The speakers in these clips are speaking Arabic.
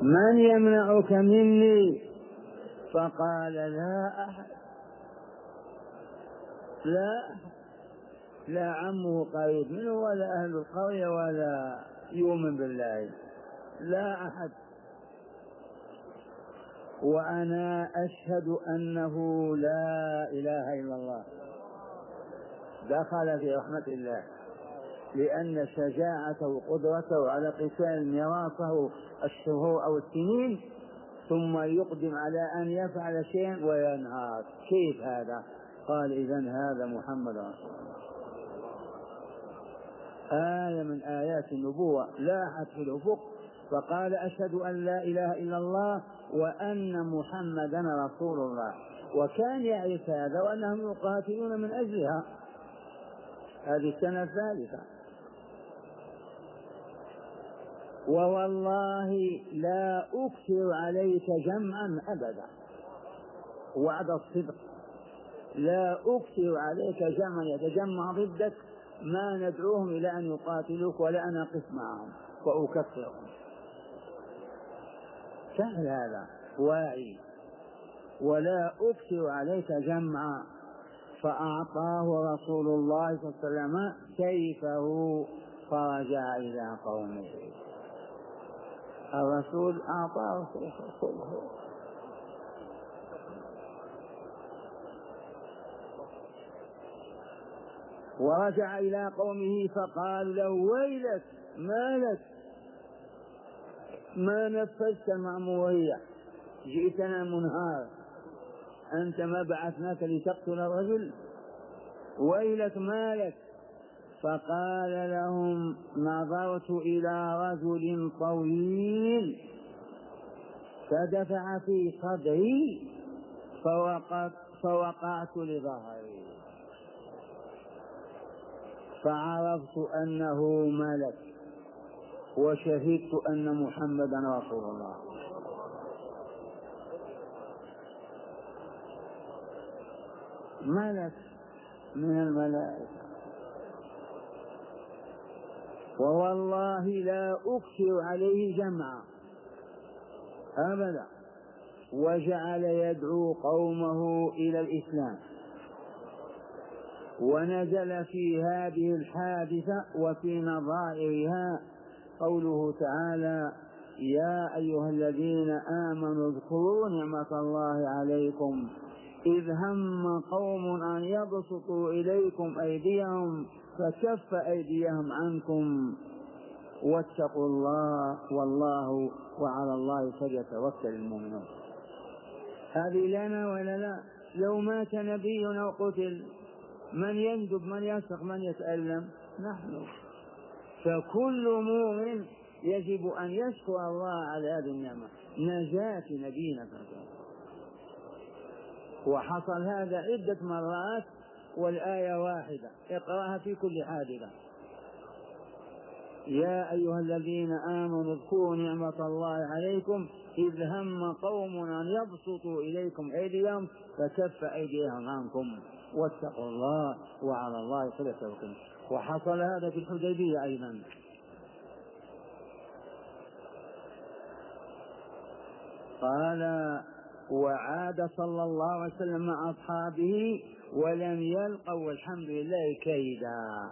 من يمنعك مني؟ فقال لا أحد، لا عمه قريب منه ولا أهل القرية ولا يؤمن بالله، لا أحد. وأنا أشهد أنه لا إله إلا الله. دخل في رحمة الله، لأن شجاعته وقدرته على قتال ميراثه الشهور أو السنين، ثم يقدم على أن يفعل شيئا وينهار. كيف هذا؟ قال إذن هذا محمد رسول الله. آية من آيات النبوة لاحت في الأفق، فقال أشهد أن لا إله إلا الله وأن محمدا رسول الله. وكان يعرف هذا وأنهم يقاتلون من أجلها. هذه السنة الثالثة. ووالله لا أكثر عليك جمعا أبدا، وعد الصدق، لا أكثر عليك جمعا يتجمع ضدك ما ندعوهم إلى أن يقاتلوك ولا أنا أقف معهم وأكفرهم. سهل هذا، واعي. ولا أكثر عليك جمعا. فأعطاه رسول الله صلى الله عليه وسلم سيفه فرجع إلى قومه. الرسول أعطاه سيفه. ورجع إلى قومه فقال له ويلك، ما لك؟ ما نفذت المأمورية؟ جئتنا منهار، أنت ما بعثناك لتقتل الرجل؟ ويلك ما لك؟ فقال لهم نظرت إلى رجل طويل فدفع في صدري فوقعت لظهري فعرفت أنه ملك وشهدت أن محمدا رسول الله. ملك من الملائكة. ووالله لا أكثر عليه جمعا أبدا. وجعل يدعو قومه إلى الإسلام. ونزل في هذه الحادثة وفي نظائرها قوله تعالى يا أيها الذين آمنوا اذكروا نعمة الله عليكم إذ هم قوم أن يبسطوا إليكم أيديهم فكف أيديهم عنكم واتقوا الله والله وعلى الله فليتوكل المؤمنون. هذه لنا ولا لا؟ لو مات نبي أو قتل من يندب من يسق من يتألم؟ نحن. فكل مؤمن يجب أن يشكر الله على هذه النعمة نجاة نبينا. وحصل هذا عدة مرات والآية واحدة اقرأها في كل حادثة. يا أيها الذين آمنوا اذكروا نعمة الله عليكم إذ هم قوم أن يبسطوا إليكم أيديهم فكف أيديهم عنكم واتقوا الله وعلى الله فليتوكلوا. وحصل هذا في الحديبية أيضا. قال وعاد صلى الله عليه وسلم مع أصحابه ولم يلقوا والحمد لله كيدا.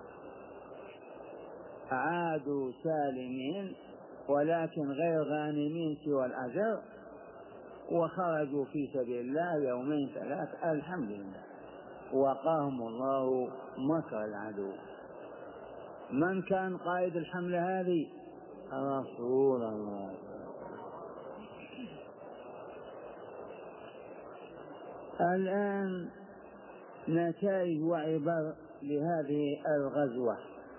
عادوا سالمين ولكن غير غانمين سوى الأجر، وخرجوا في سبيل الله يومين ثلاث الحمد لله وقاهم الله مكر العدو. من كان قائد الحملة هذه؟ رسول الله. الآن نتائج وعبر لهذه الغزوة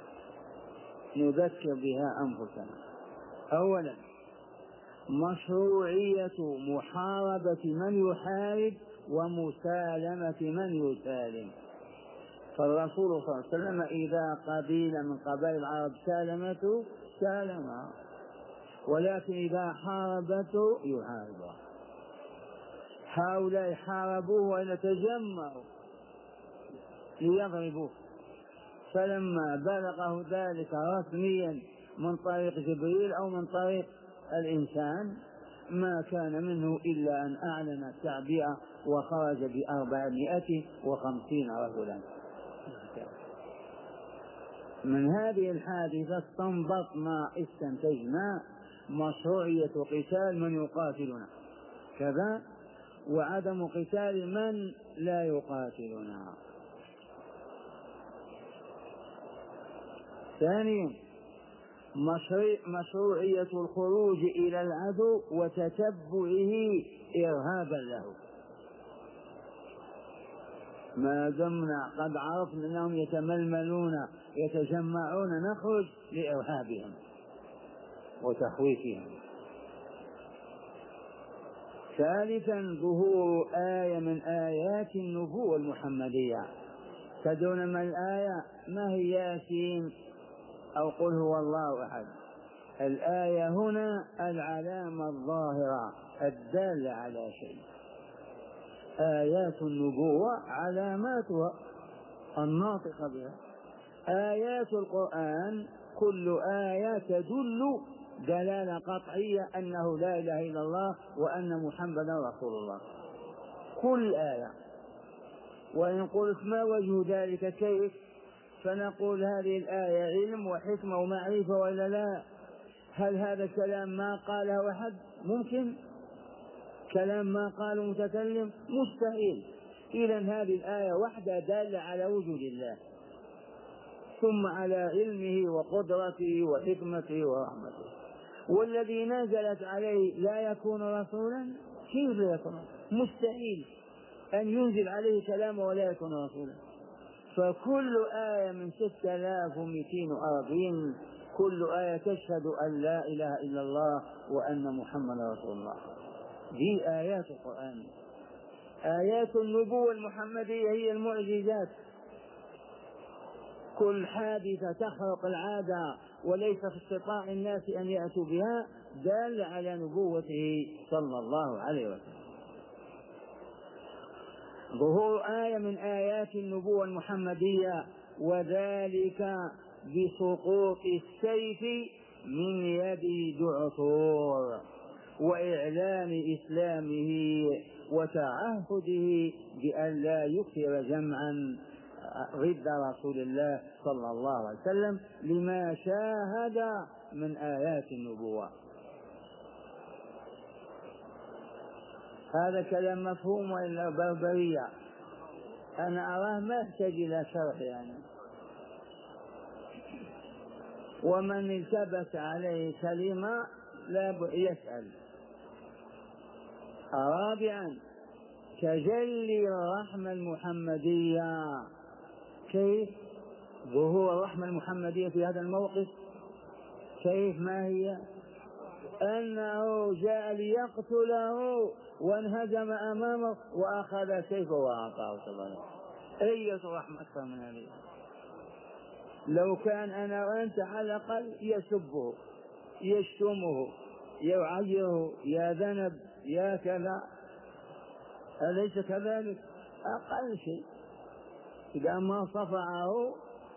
نذكر بها أنفسنا. أولا مشروعية محاربة من يحارب ومسالمة من يسالم. فالرسول صلى الله عليه وسلم إذا قبيلة من قبائل العرب سالمته سالمها، ولكن إذا حاربته يحاربها. هؤلاء حاربوه ويتجمعوا ليضربوه، فلما بلغه ذلك رسميا من طريق جبريل أو من طريق الإنسان ما كان منه إلا أن أعلن التعبئة وخرج ب450 رجلا. من هذه الحادثة استنتجنا مشروعية قتال من يقاتلنا كذا، وعدم قتال من لا يقاتلنا. ثانيا مشروعية الخروج إلى العدو وتتبعه إرهابا له، ما دمنا قد عرفنا أنهم يتململون يتجمعون نخرج لإرهابهم وتخويفهم. ثالثا ظهور آية من آيات النبوة المحمدية. تدرون ما الآية؟ ما هي ياسين أو قل هو الله أحد. الآية هنا العلامة الظاهرة الدالة على شيء. آيات النبوة علاماتها الناطقة بها. آيات القرآن كل آية تدل دلالة قطعية أنه لا إله إلا الله وأن محمدا رسول الله، كل آية. وإن قلت ما وجه ذلك كيف، فنقول هذه الآية علم وحكمة ومعرفة ولا لا؟ هل هذا كلام ما قاله أحد؟ ممكن. كلام ما قاله متكلم؟ مستحيل. إذن هذه الآية وحدها دالة على وجود الله، ثم على علمه وقدرته وحكمته ورحمته. والذي نزلت عليه لا يكون رسولا؟ كيف لا يكون؟ مستحيل أن ينزل عليه كلامه ولا يكون رسولا. فكل آية من 6240 كل آية تشهد أن لا إله إلا الله وأن محمد رسول الله. دي آيات القرآن. آيات النبوة المحمدية هي المعجزات. كل حادثة تخرق العادة وليس في استطاع الناس أن يأتوا بها دال على نبوته صلى الله عليه وسلم. ظهور آية من آيات النبوة المحمدية، وذلك بسقوط السيف من يد دعثور وإعلان إسلامه وتعهده بأن لا يكثر جمعا ضد رسول الله صلى الله عليه وسلم لما شاهد من آيات النبوة. هذا كلام مفهوم وإلا بربرية؟ أنا أراه ما يحتاج إلى شرح يعني. ومن التبس عليه كلمة لا يسأل. رابعا تجلي الرحمة المحمدية. كيف ظهور الرحمة المحمدية في هذا الموقف؟ كيف؟ ما هي؟ أنه جاء ليقتله وانهزم أمامه وأخذ سيفه وأعطاه سبحانه. أية رحمة أكثر من هذه؟ لو كان أنا وأنت على الأقل يسبه يشتمه يعيره يا ذنب يا كذا، أليس كذلك؟ أقل شيء. إذا ما صفعه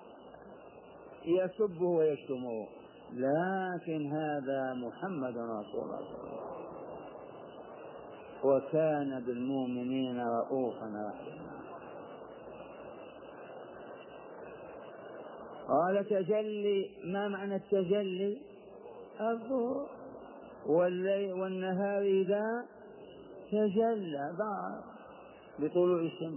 يسبه ويشتمه. لكن هذا محمد رسول الله وكان بالمؤمنين رؤوفا رحيما. قال تجلي. ما معنى التجلي؟ الظهور والليل والنهار إذا تجلى ظهر بطلوع الشمس.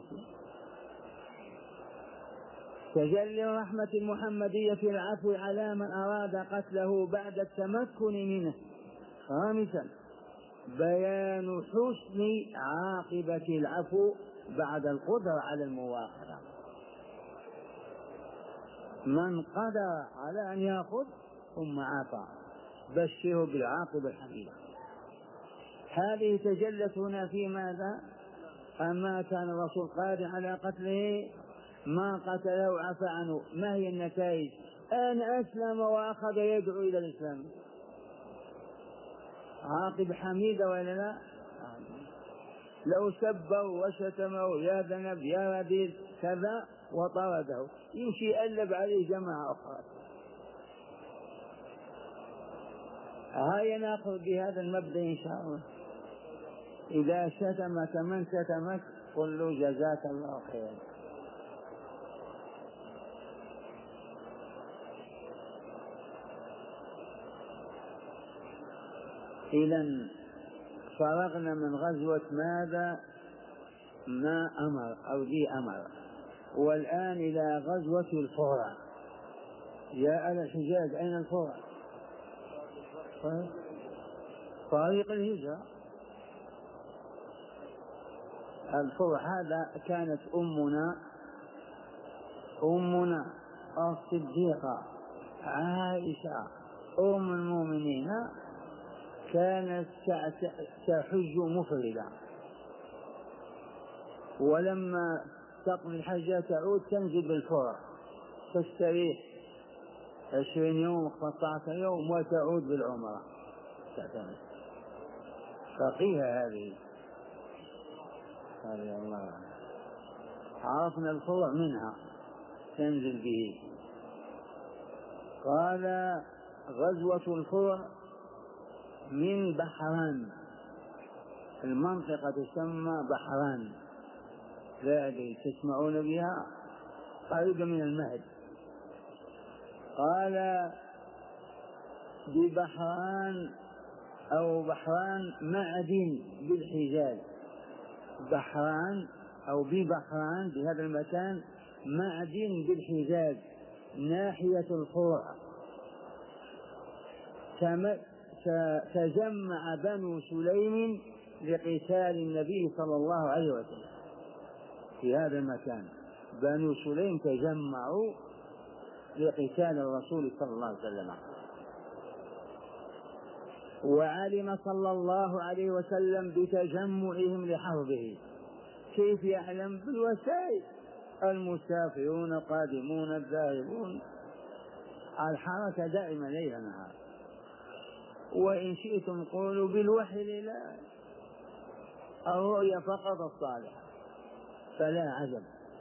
تجلي الرحمة المحمدية في العفو على من أراد قتله بعد التمكن منه. خامسا بيان حسن عاقبة العفو بعد القدرة على المواخرة. من قدر على أن يأخذ ثم عفا بشره بالعاقبة الحميدة. هذه تجلت هنا في ماذا؟ أما كان الرسول قادر على قتله ما قتله وعفى عنه. ما هي النتائج؟ أن أسلم وأخذ يدعو إلى الإسلام. عاقبة حميدة ولا لا؟ لو سبه وشتمه يا ذنب يا رذيل كذا وطرده يمشي يقلب عليه جماعة أخرى. هيا نأخذ بهذا المبدأ إن شاء الله. إذا شتمك من شتمك قل له جزاك الله خيرا. إذن فرغنا من غزوة ماذا؟ ما أمر أو ذي أمر. والآن إلى غزوة الفرع. يا أهل الحجاز أين الفرع؟ طريق الهجرة. الفرع هذا كانت أمنا الصديقة عائشة أم المؤمنين كانت تحج مفردة، ولما تقضي الحج تعود تنزل بالفرع تستريح 20 يوم 15 يوم وتعود بالعمرة. فقيها هذه الله. عرفنا الفرع منها تنزل به. قال غزوة الفرع من بحران، المنطقة تسمى بحران، لا أدري تسمعون بها، قريبة من المهد. قال ببحران أو بحران معدن بالحجاز. بحران أو ببحران بهذا المكان معدن بالحجاز ناحية الفرع. تجمع بنو سليم لقتال النبي صلى الله عليه وسلم في هذا المكان. بنو سليم تجمعوا لقتال الرسول صلى الله عليه وسلم. وعلم صلى الله عليه وسلم بتجمعهم لحربه. كيف يعلم؟ بالوسائل، المسافرون القادمون الذاهبون، الحركة دائما ليل نهار. وإن شئتم قولوا بالوحي الإلهي، الرؤيا فقط الصالحة، فلا عجب.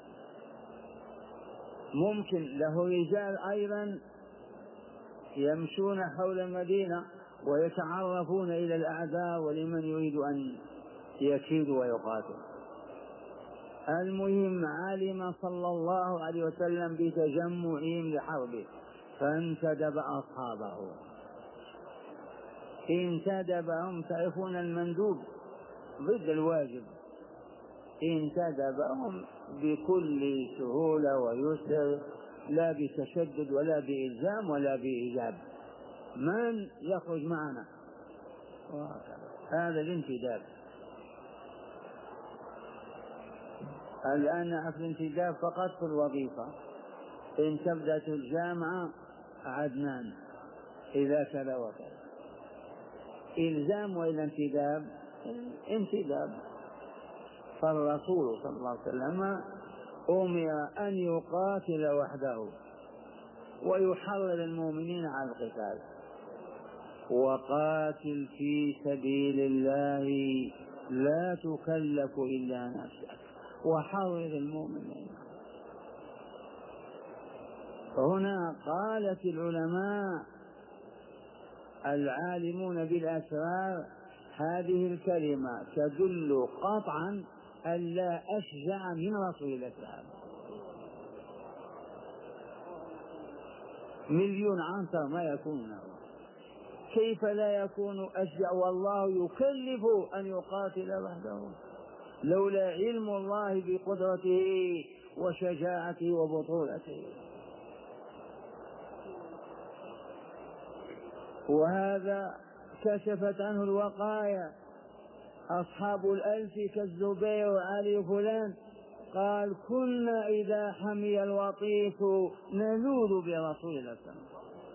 ممكن له رجال أيضا يمشون حول المدينة ويتعرفون إلى الأعداء ولمن يريد أن يكيد ويقاتل. المهم علم صلى الله عليه وسلم بتجمعهم لحربه فانتدب أصحابه. انتدبهم، تعرفون المندوب ضد الواجب، انتدبهم بكل سهولة ويسر، لا بتشدد ولا بإلزام ولا بإيجاب. من يخرج معنا؟ هذا الانتداب. الآن نعرف الانتداب فقط في الوظيفة. إن تبدأ الجامعة عدنان إذا كذا وكذا. إلزام وإلى انتداب انتداب. فالرسول صلى الله عليه وسلم أمر أن يقاتل وحده ويحرض المؤمنين على القتال. وقاتل في سبيل الله لا تكلف إلا نفسك وحرض المؤمنين. هنا قالت العلماء العالمون بالأسرار هذه الكلمة تدل قطعا أن لا أشجع من رسول الله صلى الله عليه وسلم. مليون عنصر ما يكون، كيف لا يكون أشجع والله يكلف أن يقاتل وحده؟ لولا علم الله بقدرته وشجاعته وبطولته. وهذا كشفت عنه الوقايا. أصحاب الألف كالزبير وعلي فلان قال كنا إذا حمي الوطيس نلوذ برسول الله صلى الله عليه وسلم.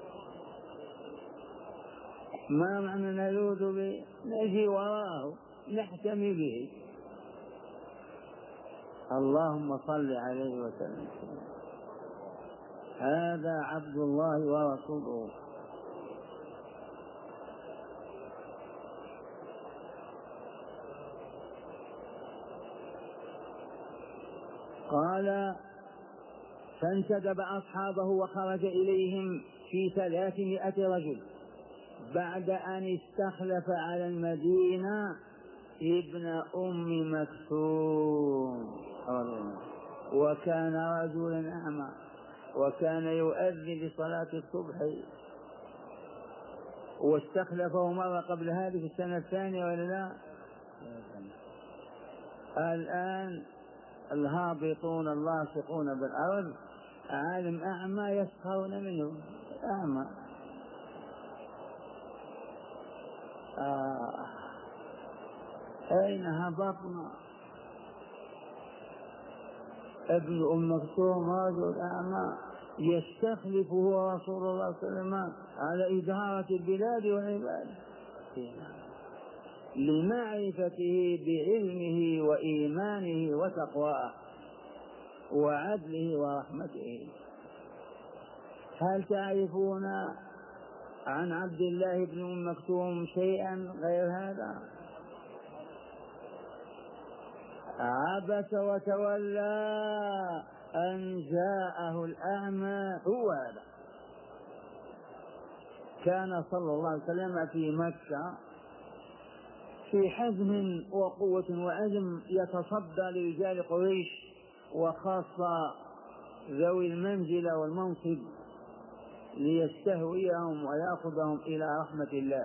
ما معنى نلوذ به؟ نجي وراءه نحتمي به. اللهم صل عليه وسلم. هذا عبد الله ورسوله. قال فانتدب أصحابه وخرج إليهم في 300 رجل بعد أن استخلف على المدينة ابن أم مكتوم، وكان رجلا أعمى، وكان يؤذن لصلاة الصبح، واستخلفه مرة قبل هذه في السنة الثانية ولا لا؟ الآن الهابطون اللاصقون بالأرض عالم أعمى يسخرون منه، أعمى. أين هبطنا؟ ابن أم مكتوم رجل أعمى يستخلفه رسول الله صلى الله عليه وسلم على إدارة البلاد والعباد لمعرفته بعلمه وإيمانه وتقواه وعدله ورحمته. هل تعرفون عن عبد الله بن أم مكتوم شيئا غير هذا؟ عبس وتولى أن جاءه الأعمى، هو هذا. كان صلى الله عليه وسلم في مكة في حزم وقوة وعزم يتصدى لرجال قريش وخاصة ذوي المنزلة والمنصب ليستهويهم ويأخذهم إلى رحمة الله.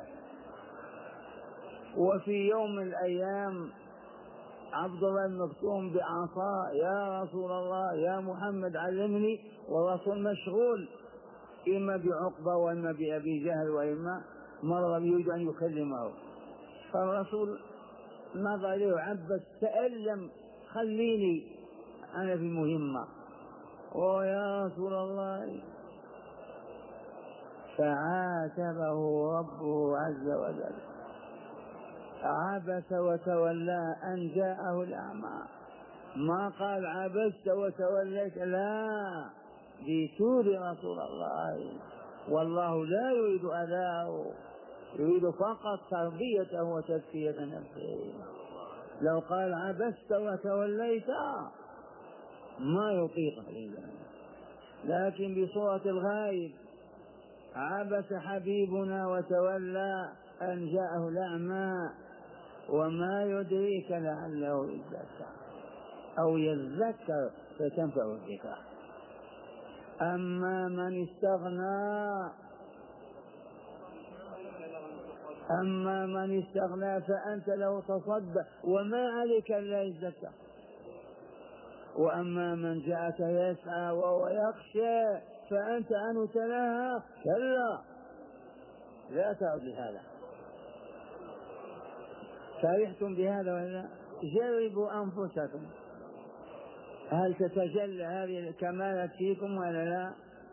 وفي يوم من الأيام عبد الله بن مكتوم بعصا: يا رسول الله يا محمد علمني، والرسول مشغول إما بعقبة وإما بأبي جهل وإما مرة يريد أن يكلمه. فالرسول نظر له عبس تألم: خليني أنا في مهمة. ويا رسول الله، فعاتبه ربه عز وجل: عبس وتولى أن جاءه الأعمى. ما قال عبست وتوليت، لا، بسود رسول الله، والله لا يريد أذاه، يريد فقط تربيته وتزكية نفسه. لو قال عبست وتوليت ما يطيق الإنسان، لكن بصورة الغايب: عبس حبيبنا وتولى أن جاءه الأعمى، وما يدريك لعله يذكر أو يذكر فتنفع الذكرى. أما من استغنى فأنت له تصدق وما عليك إلا يذكر. وأما من جاءك يسعى وهو يخشى فأنت عنه تلهى، كلا لا تعد لهذا. فرحتم بهذا ولا؟ جربوا أنفسكم، هل تتجلى هذه الكمالات فيكم ولا لا؟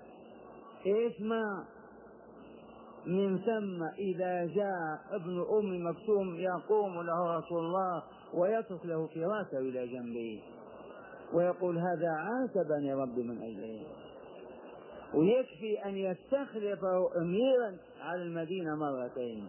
اسمع، من ثم إذا جاء ابن أم مكتوم يقوم له رسول الله ويترك له فراسه إلى جنبه ويقول: هذا عاتبني ربي من أجله، ويكفي أن يستخلفه أميرا على المدينة مرتين.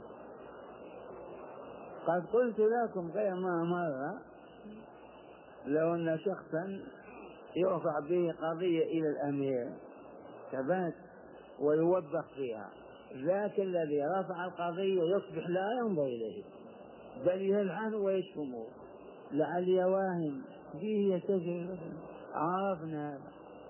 قد قلت لكم غير ما مرة: لو أن شخصا يرفع به قضية إلى الأمير ثبات ويوبخ فيها، ذاك الذي رفع القضية يصبح لا ينظر إليه بل يلعنه ويشتمه لعلي واهم به يتجه. عرفنا هذا،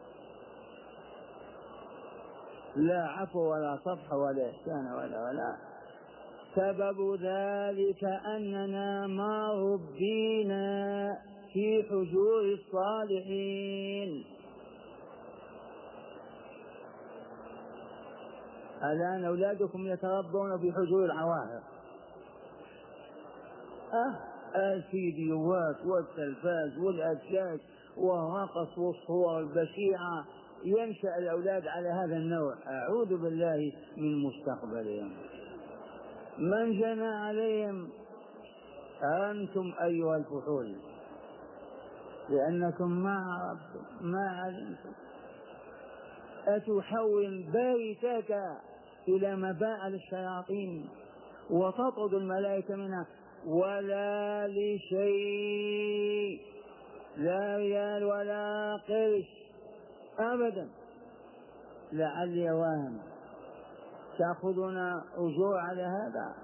لا عفو ولا صفح ولا إحسان ولا. سبب ذلك أننا ما ربينا في حجور الصالحين. الآن أولادكم يتربون في حجور العواهر، الفيديوهات والتلفاز والأشياء والرقص والصور البشعة، ينشأ الأولاد على هذا النوع. أعوذ بالله من مستقبلهم. من جنى عليهم؟ أنتم أيها الفحول، لأنكم ما علمتم. أتحول بيتك إلى مباء الشياطين وتطرد الملائكة منها ولا لشيء، لا ريال ولا قرش أبدا. لعلي واهم تأخذون أجور على هذا؟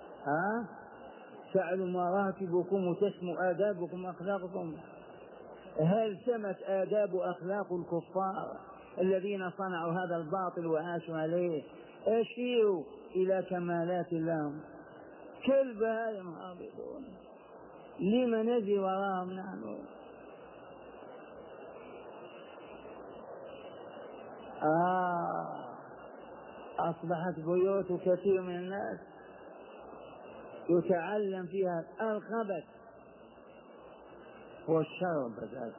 تعلو مراتبكم وتسمو آدابكم وأخلاقكم. هل سمت آداب أخلاق الكفار الذين صنعوا هذا الباطل وعاشوا عليه؟ أشيروا إلى كمالات لهم كالبهائم هابطون، لم نجري وراهم نحن؟ أصبحت بيوت كثير من الناس يتعلم فيها الخبث والشر والفساد.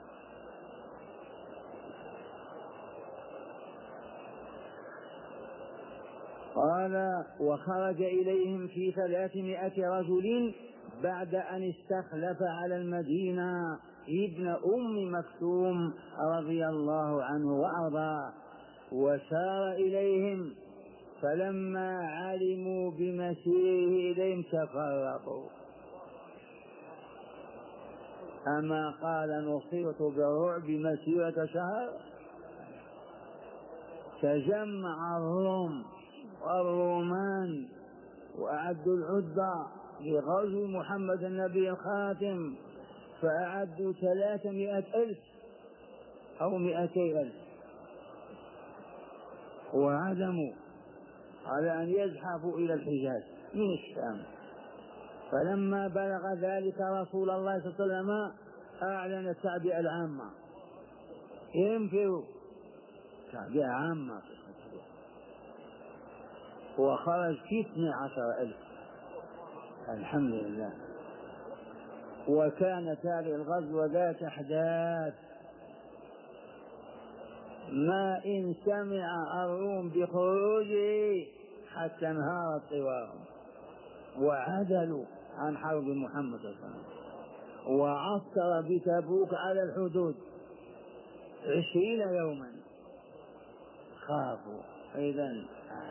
قال وخرج إليهم في 300 رجل بعد أن استخلف على المدينة ابن أم مكتوم رضي الله عنه وأرضاه، وسار إليهم، فلما علموا بمسيره إليهم تفرقوا. أما قال نصرت بالرعب مسيرة شهر؟ تجمع الروم والرومان وأعدوا العدة لغزو محمد النبي الخاتم، فأعدوا 300,000 أو 200,000 وعزموا على أن يزحفوا إلى الحجاز من الشام. فلما بلغ ذلك رسول الله صلى الله عليه وسلم أعلن التعبئة العامة، ينفروا تعبئة عامة، وخرج 12,000 الحمد لله. وكانت هذه الغزوة ذات أحداث، ما إن سمع الروم بخروجه حتى انهارت طوارهم وعدلوا عن حرب محمد صلى الله عليه وسلم، وعسكر بتبوك على الحدود 20 يوما، خافوا. إذن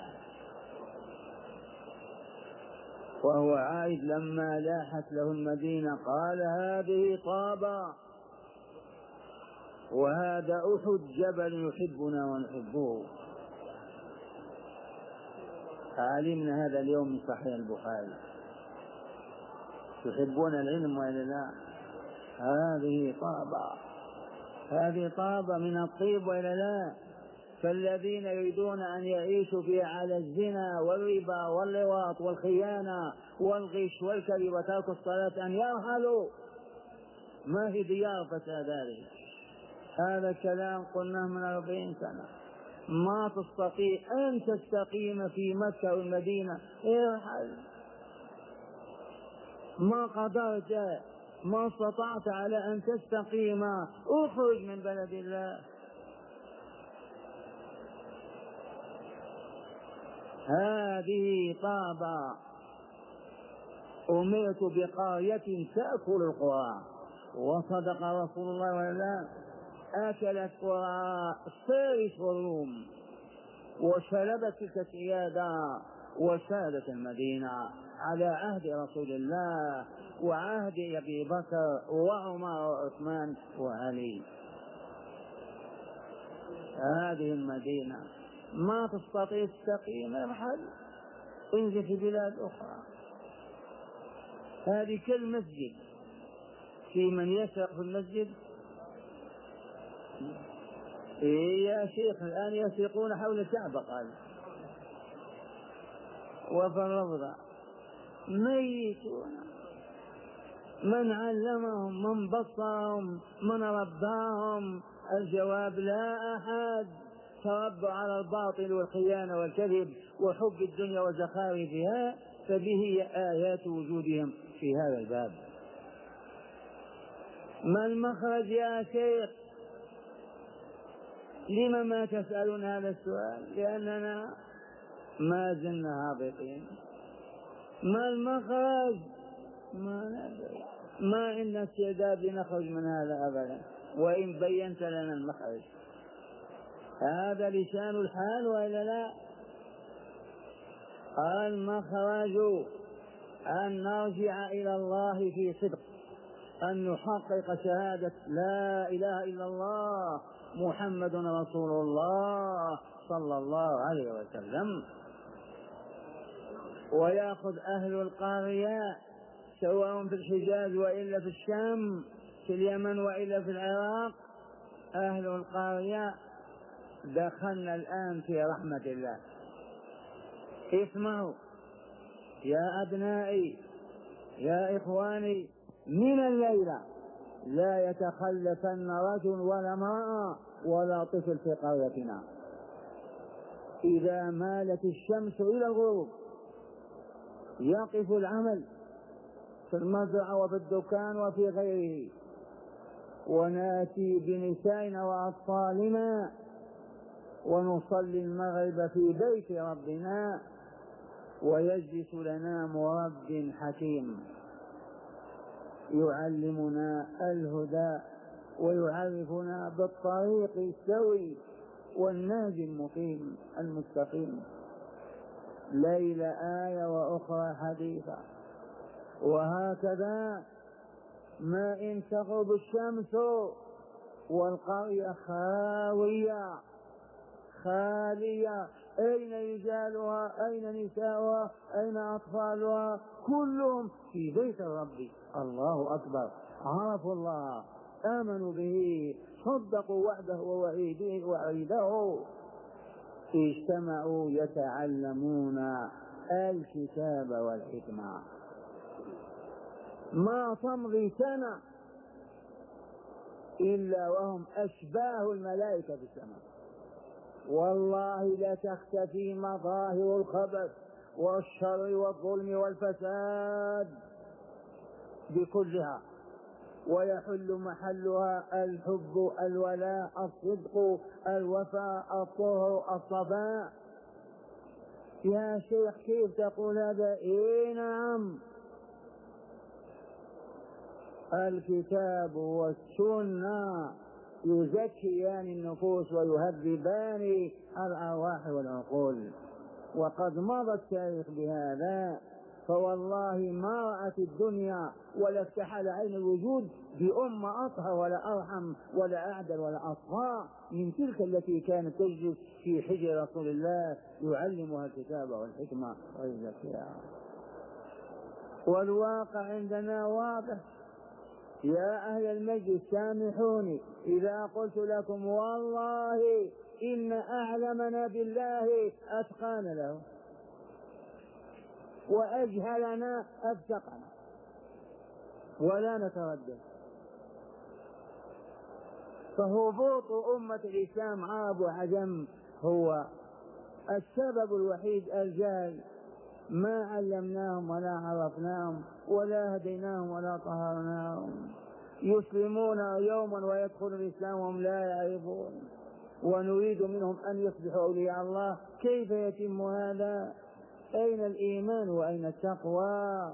وهو عائد لما لاحت له المدينة قال هذه طابة وهذا أحد جبل يحبنا ونحبه. علمنا هذا اليوم من صحيح البخاري. تحبون العلم وإلا لا؟ هذه طابة من الطيب وإلا لا؟ فالذين يريدون أن يعيشوا فيها على الزنا والربا واللواط والخيانة والغش والكذب وترك الصلاة أن يرحلوا، ما هي ديار فساد. هذا الكلام قلناه من 40 سنة. ما تستطيع أن تستقيم في مكة والمدينة، ارحل. ما قدرت، ما استطعت على أن تستقيم، اخرج من بلد الله. هذه طابة أمرت بقرية تأكل القرى، وصدق رسول الله ولا أكلت قرى فارس والروم، وشلبت تلك السيادة وسادت المدينة على عهد رسول الله وعهد أبي بكر وعمر وعثمان وعلي. هذه المدينة ما تستطيع تستقيم، ارحل انزل في بلاد أخرى. هذه كالمسجد، في من يسرق في المسجد. يا شيخ الآن يسرقون حول الكعبة، قال وفي الروضة ميتون. من علمهم؟ من بصرهم؟ من رباهم؟ الجواب لا أحد. تربوا على الباطل والخيانة والكذب وحب الدنيا وزخارفها، فبه آيات وجودهم في هذا الباب. ما المخرج يا شيخ؟ لما ما تسألون هذا السؤال؟ لأننا ما زلنا هابطين. ما المخرج؟ ما ندري، ما عندنا استعداد لنخرج من هذا أبدا، وإن بينت لنا المخرج. هذا لسان الحال وإلا لا؟ المخرج أن نرجع إلى الله في صدق، أن نحقق شهادة لا إله إلا الله محمد رسول الله صلى الله عليه وسلم. ويأخذ أهل القرية سواء في الحجاز وإلا في الشام، في اليمن وإلا في العراق، أهل القرية دخلنا الآن في رحمة الله. اسمعوا يا أبنائي يا إخواني، من الليلة لا يتخلفن رجل ولا امرأة ولا طفل في قريتنا. إذا مالت الشمس إلى الغروب يقف العمل في المزرعة وفي الدكان وفي غيره، وناتي بنسائنا وأطفالنا ونصلي المغرب في بيت ربنا، ويجلس لنا مرب حكيم يعلمنا الهدى ويعرفنا بالطريق السوي والنهج المقيم المستقيم. ليل آية وأخرى حديثة. وهكذا ما إن تغرب الشمس والقرية خاوية خالية، أين رجالها أين نساؤها أين أطفالها؟ كلهم في بيت الرب. الله أكبر، عرفوا الله، آمنوا به، صدقوا وعده ووعيده، اجتمعوا يتعلمون الكتاب والحكمة. ما تمضي سنة إلا وهم أشباه الملائكة في السماء. والله لا تختفي مظاهر الخبث والشر والظلم والفساد بكلها، ويحل محلها الحب الولاء الصدق الوفاء الطهر الصفاء. يا شيخ كيف تقول هذا؟ إيه نعم، الكتاب والسنة يزكيان النفوس ويهذبان الأرواح والعقول، وقد مضى التاريخ بهذا. فوالله ما رأت الدنيا ولا افتحل عين الوجود بأمة أطهر ولا أرحم ولا أعدل ولا أصفى من تلك التي كانت تجلس في حجر رسول الله يعلمها الكتاب والحكمة ويزكيها. والواقع عندنا واضح. يا أهل المجلس سامحوني إذا قلت لكم والله إن أعلمنا بالله أتقانا له وأجهلنا أفسقنا ولا نتردد. فهبوط أمة الإسلام عرب وعجم هو السبب الوحيد الجهل. ما علمناهم ولا عرفناهم ولا هديناهم ولا طهرناهم. يسلمون يوما ويدخل الإسلام وهم لا يعرفون، ونريد منهم أن يصبحوا أولياء الله. كيف يتم هذا؟ أين الإيمان وأين التقوى؟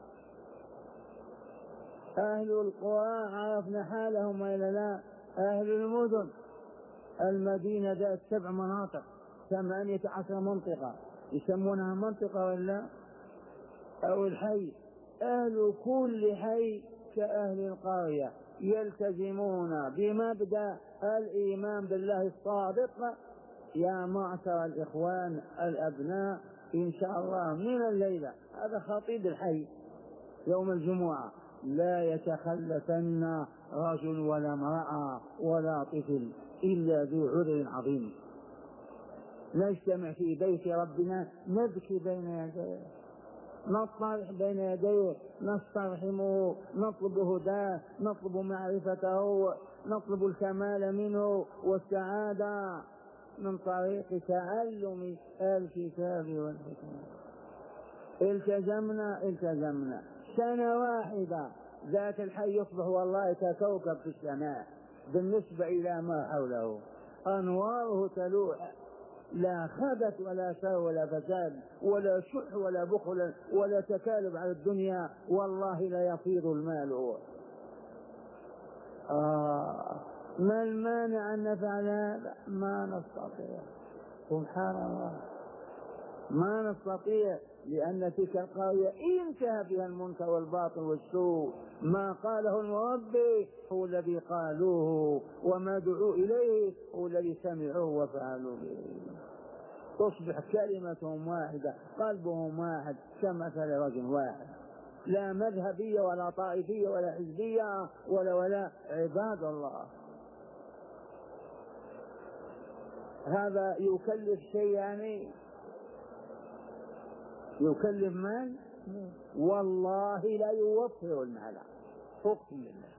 أهل القرى عرفنا حالهم وإلا لا؟ أهل المدن، المدينة ذات 7 مناطق 18 منطقة يسمونها منطقة ولا أو الحي. أهل كل حي كأهل القرية يلتزمون بمبدأ الإيمان بالله الصادق. يا معشر الإخوان الأبناء، إن شاء الله من الليلة، هذا خطيب الحي يوم الجمعة، لا يتخلفن رجل ولا امرأة ولا طفل إلا ذو عذر عظيم. نجتمع في بيت ربنا، نبكي بين يديه، نصطلح بين يديه، نسترحمه، نطلب هداه، نطلب معرفته، نطلب الكمال منه والسعادة من طريق تعلم الكتاب والحكمة. التزمنا سنة واحدة ذات الحي يصبح والله ككوكب في السماء بالنسبة إلى ما حوله، أنواره تلوح، لا خبث ولا شر ولا فساد ولا شح ولا بخل ولا تكالب على الدنيا. والله لا يفيض المال. ما المانع أن نفعل هذا؟ ما نستطيع، سبحان الله ما نستطيع، لأن تلك القرية انتهى بها المنكر والباطل والسوء. ما قاله المربي هو الذي قالوه، وما دعوا إليه هو الذي سمعوه وفعلوا به. تصبح كلمتهم واحدة، قلبهم واحد كمثل رجل واحد، لا مذهبية ولا طائفية ولا حزبية ولا عباد الله. هذا يكلف شيء يعني؟ يكلف مال؟ والله لا يوفر المال، اقسم بالله.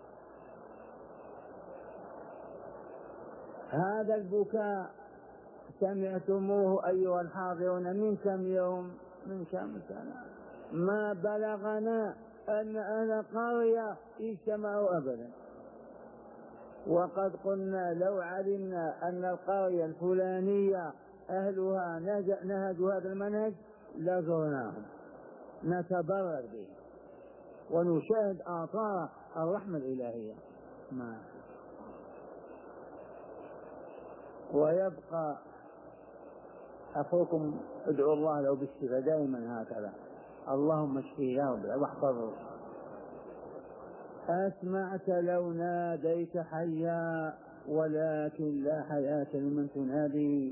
هذا البكاء سمعتموه أيها الحاضرون من كم يوم، من كم سنة؟ ما بلغنا أن أهل قرية اجتمعوا أبدا. وقد قلنا لو علمنا أن القرية الفلانية أهلها نهجوا هذا المنهج لزرناهم نتبرر به ونشاهد آثار الرحمة الإلهية. ما ويبقى أخوكم ادعوا الله له بالشفاء دائما هكذا، اللهم اشفيه يا رب واحفظه. أسمعت لو ناديت حيا ولكن لا حياة لمن تنادي.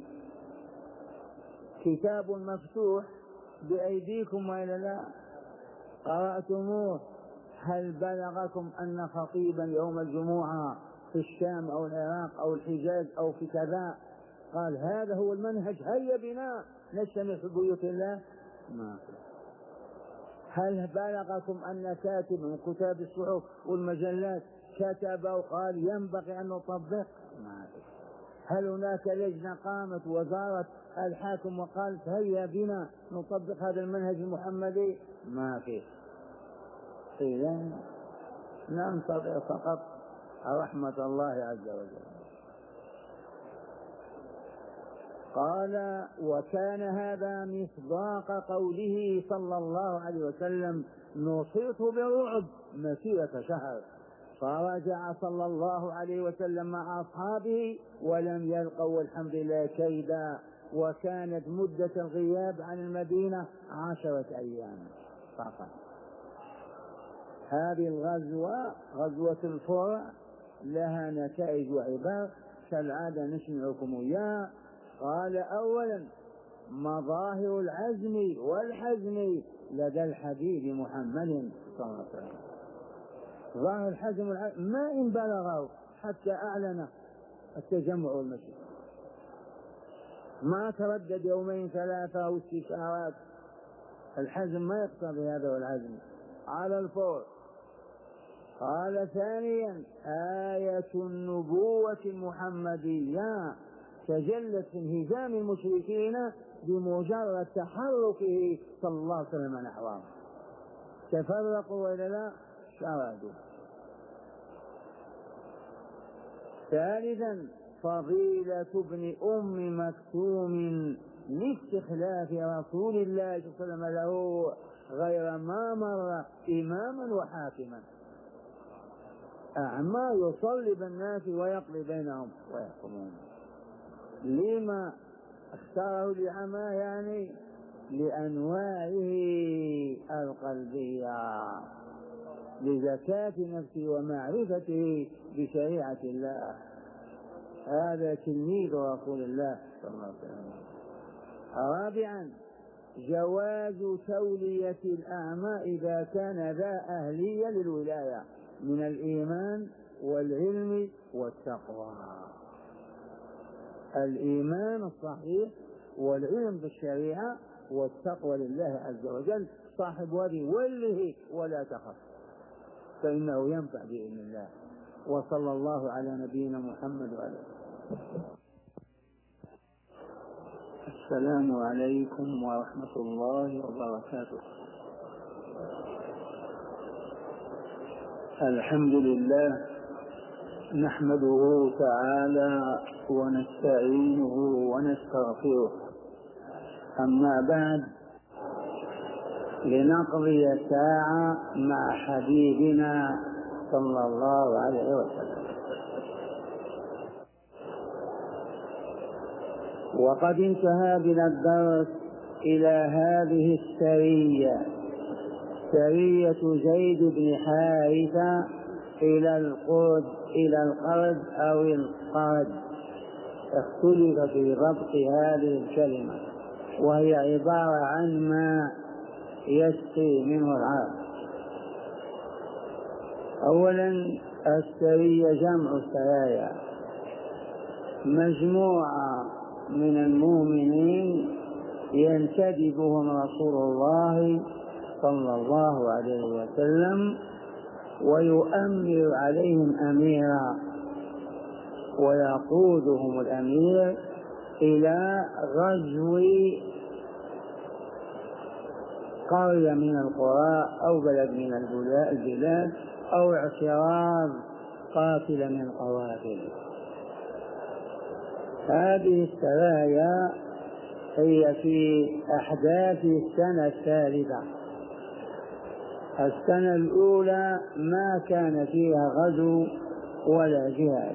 كتاب مفتوح بأيديكم وإلا لا؟ قرأتموه؟ هل بلغكم أن خطيبا يوم الجمعة في الشام أو العراق أو الحجاز أو في كذا قال هذا هو المنهج، هيا بنا نجتمع في بيوت الله؟ ما. هل بلغكم أن كاتب من كتاب الصحف والمجلات كتب وقال ينبغي أن نطبق؟ ما. هل هناك لجنة قامت وزارة الحاكم وقالت هيا بنا نطبق هذا المنهج المحمدي؟ ما فيه. إذن ننتظر فقط رحمة الله عز وجل. قال وكان هذا مصداق قوله صلى الله عليه وسلم نصرت بالرعب مسيرة شهر، فرجع صلى الله عليه وسلم مع أصحابه ولم يلقوا والحمد لله كيدا، وكانت مدة الغياب عن المدينة 10 أيام فقط. هذه الغزوة غزوة الفرع لها نتائج وعبار كالعادة نسمعكم إياها. قال أولا مظاهر العزم والحزم لدى الحبيب محمد صلى الله عليه وسلم. ظاهر الحزم والعزم ما إن بلغوا حتى أعلن التجمع والمشي، ما تردد يومين 3 أو استشارات. الحزم ما يقتضي هذا والعزم على الفور. قال ثانيا آية النبوة المحمدية تجلت في انهزام المشركين بمجرد تحركه صلى الله عليه وسلم نحوهم، تفرقوا وإلا لا؟ شردوا. ثالثا فضيلة ابن أم مكتوم لاستخلاف رسول الله صلى الله عليه وسلم له غير ما مر إماما وحاكما أعمى يصلي بالناس ويقضي بينهم ويحكمون. لما اختاره لعمى؟ يعني لأنواعه القلبية، لزكاة نفسه ومعرفته بشريعة الله. هذا تلميذ رسول الله صلى الله عليه وسلم. رابعا جواز تولية الأعمى إذا كان ذا أهلية للولاية من الإيمان والعلم والتقوى. الإيمان الصحيح والعلم بالشريعة والتقوى لله عز وجل. صاحب هذه وله ولا تخف فإنه ينفع بإذن الله. وصلى الله على نبينا محمد وعلى السلام عليكم ورحمة الله وبركاته. الحمد لله نحمده تعالى ونستعينه ونستغفره. أما بعد لنقضي ساعة مع حبيبنا صلى الله عليه وسلم. وقد انتهى بنا الدرس إلى هذه السرية، سرية زيد بن حارثة إلى القرد أو القرد. اختلف في ضبط هذه الكلمة، وهي عبارة عن ما يسقي منه العبد. أولا السرية جمع السرايا، مجموعة من المؤمنين ينتدبهم رسول الله صلى الله عليه وسلم ويؤمر عليهم أميرا، ويقودهم الأمير إلى غزو قرية من القرى أو بلد من البلاد أو اعتراض قافلة من القوافل. هذه السرايا هي في أحداث السنة الثالثة. السنة الأولى ما كان فيها غزو ولا جهاد،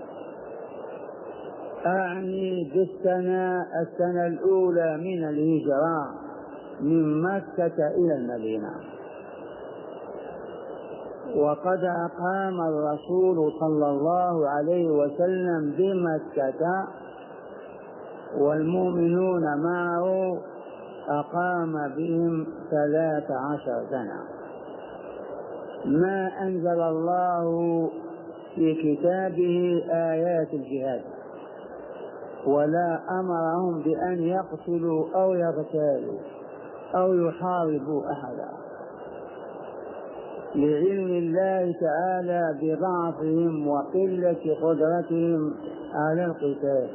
أعني السنة الأولى من الهجرة من مكة إلى المدينة. وقد أقام الرسول صلى الله عليه وسلم بمكة والمؤمنون معه أقام بهم 13 سنة. ما أنزل الله في كتابه آيات الجهاد، ولا أمرهم بأن يقتلوا أو يغتالوا أو يحاربوا أحدا، لعلم الله تعالى بضعفهم وقلة قدرتهم على القتال،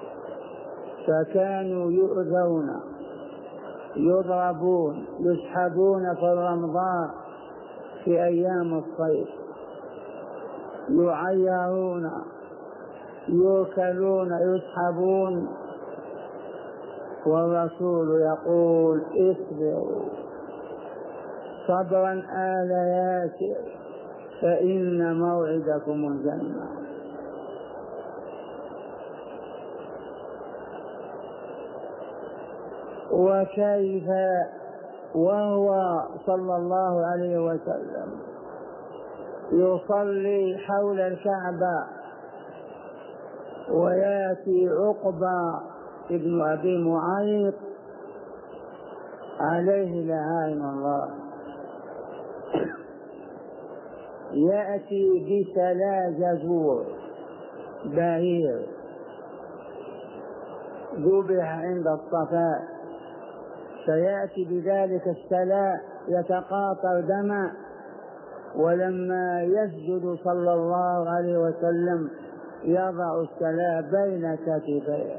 فكانوا يؤذون، يضربون، يسحبون في الرمضاء في أيام الصيف، يعيرون، يوكلون، يسحبون، والرسول يقول اصبروا صبرا آل ياسر فإن موعدكم الجنة. وكيف وهو صلى الله عليه وسلم يصلي حول الكعبة ويأتي عقبة ابن أبي معيط عليه لعائن الله يأتي بسلا جزور بعير ذبح عند الصفاء، فيأتي بذلك السلا يتقاطر دما، ولما يسجد صلى الله عليه وسلم يضع السلا بين كتفيه،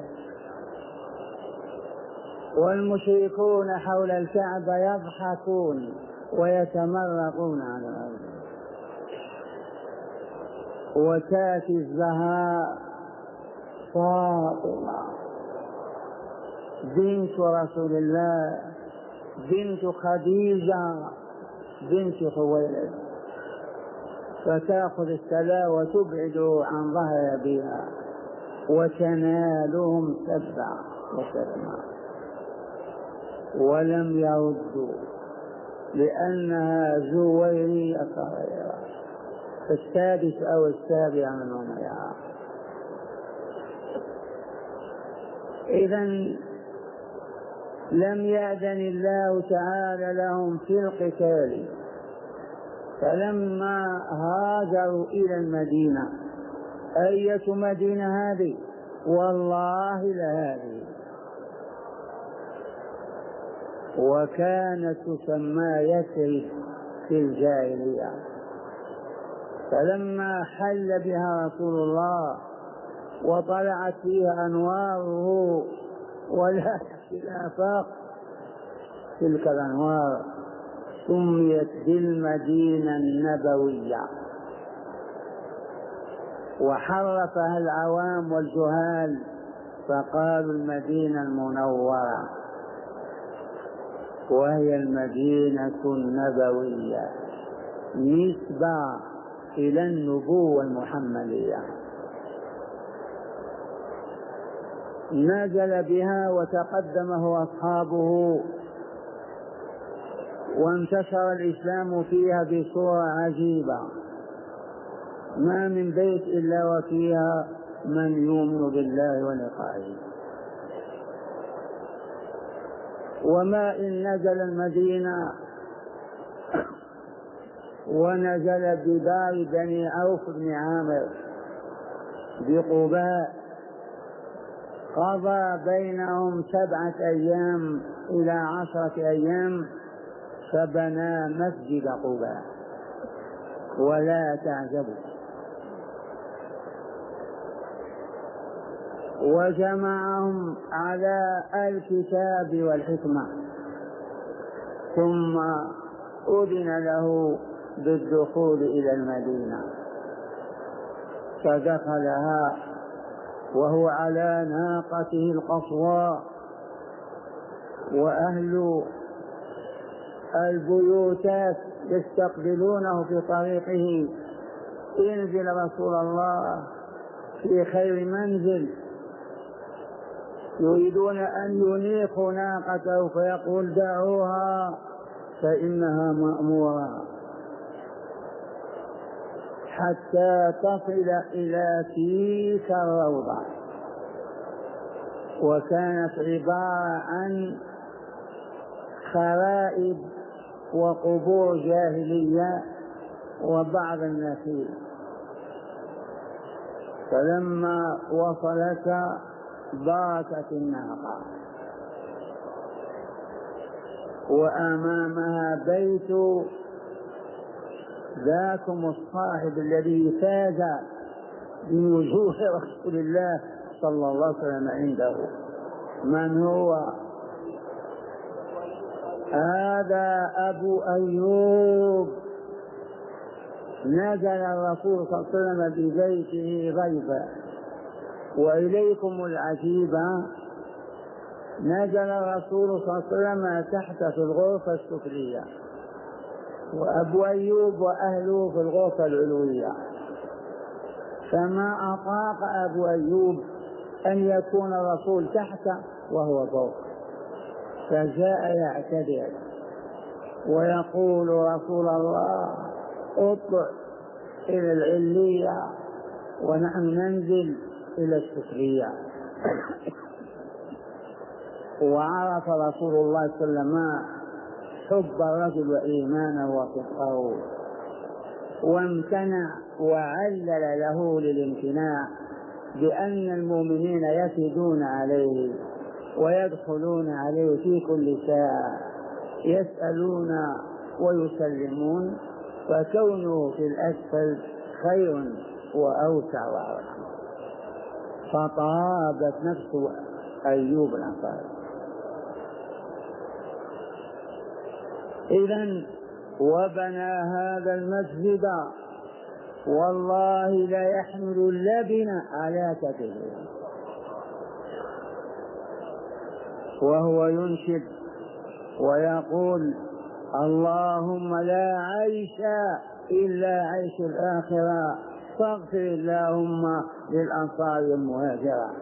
والمشركون حول الكعبة يضحكون ويتمرقون على الأرض. وتأتي الزهراء فاطمة بنت رسول الله بنت خديجة بنت خويلد، فتأخذ السلا وتبعد عن ظهر أبيها وتنالهم سبع وسلما، ولم يردوا لأنها زويرية صغيرة السادس أو السابع من عمرها. إذن لم يأذن الله تعالى لهم في القتال، فلما هاجروا إلى المدينة، أية مدينة هذه؟ والله لهذه، وكانت تسمى يثرب في الجاهلية. فلما حل بها رسول الله وطلعت فيها أنواره ولا في الآفاق تلك الأنوار، سميت بالمدينة النبوية، وحرفها العوام والجهال فقالوا المدينة المنورة، وهي المدينة النبوية نسبة إلى النبوة المحمدية. نزل بها وتقدمه أصحابه، وانتشر الإسلام فيها بصورة عجيبة، ما من بيت إلا وفيها من يؤمن بالله ولقائه. وما إن نزل المدينة ونزل بدار بني عوف بن عامر بقباء، قضى بينهم 7 أيام إلى 10 أيام، فبنى مسجد قباء. ولا تعجبوا، وجمعهم على الكتاب والحكمة، ثم أذن له بالدخول إلى المدينة، فدخلها وهو على ناقته القصواء، وأهل البيوتات يستقبلونه في طريقه: انزل رسول الله في خير منزل. يريدون أن ينيخوا ناقته، فيقول: دعوها فإنها مأمورة، حتى تصل إلى تلك الروضة. وكانت عبارة عن خرائب وقبور جاهلية وبعض النخيل. فلما وصلت ضاقت الناقة، وأمامها بيت ذاكم الصاحب الذي فاز بوجوه رسول الله صلى الله عليه وسلم عنده. من هو؟ هذا أبو أيوب. نزل الرسول صلى الله عليه وسلم ببيته ضيفا. وإليكم العجيب، نزل الرسول صلى الله عليه وسلم تحت في الغرفة السفلية، وأبو أيوب وأهله في الغرفة العلوية، فما أطاق أبو أيوب أن يكون الرسول تحت وهو فوق، فجاء يعتذر ويقول: رسول الله اطلع إلى العلية ونحن ننزل إلى السفلية. وعرف رسول الله صلى الله عليه وسلم حب الرجل وإيمانه وصدقه، وامتنع وعلل له للامتناع بأن المؤمنين يفدون عليه ويدخلون عليه في كل ساعة، يسألون ويسلمون، فكونه في الأسفل خير وأوسع وأرحم. فطابت نفس أيوب الأنصاري. إذن وبنى هذا المسجد والله لا يحمل اللبن على كتفه، وهو ينشد ويقول: اللهم لا عيش إلا عيش الآخرة، فاغفر اللهم للأنصار والمهاجرة.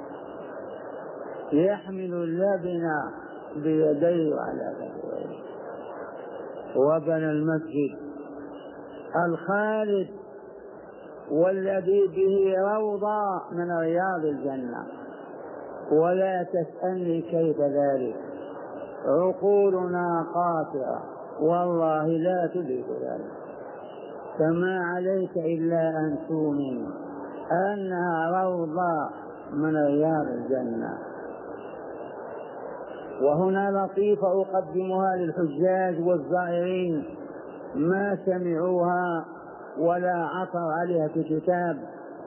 يحمل اللبن بيديه على كتفه. وبنى المسجد الخالد والذي به روضة من رياض الجنة. ولا تسألني كيف ذلك، عقولنا قاصرة والله لا تدرك ذلك. فما عليك إلا أن تؤمن أنها روضة من رياض الجنة. وهنا لطيفة أقدمها للحجاج والزائرين ما سمعوها ولا عثر عليها في كتاب،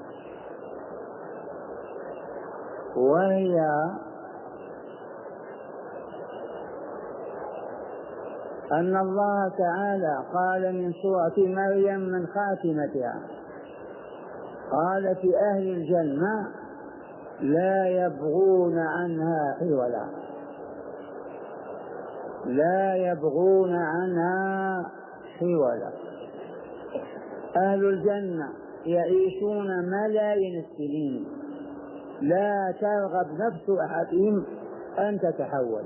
وهي أن الله تعالى قال من سورة مريم من خاتمتها، قال في أهل الجنة: لا يبغون عنها حولا، لا يبغون عنها حولا. أهل الجنة يعيشون ملايين السنين، لا ترغب نفس أحدهم أن تتحول.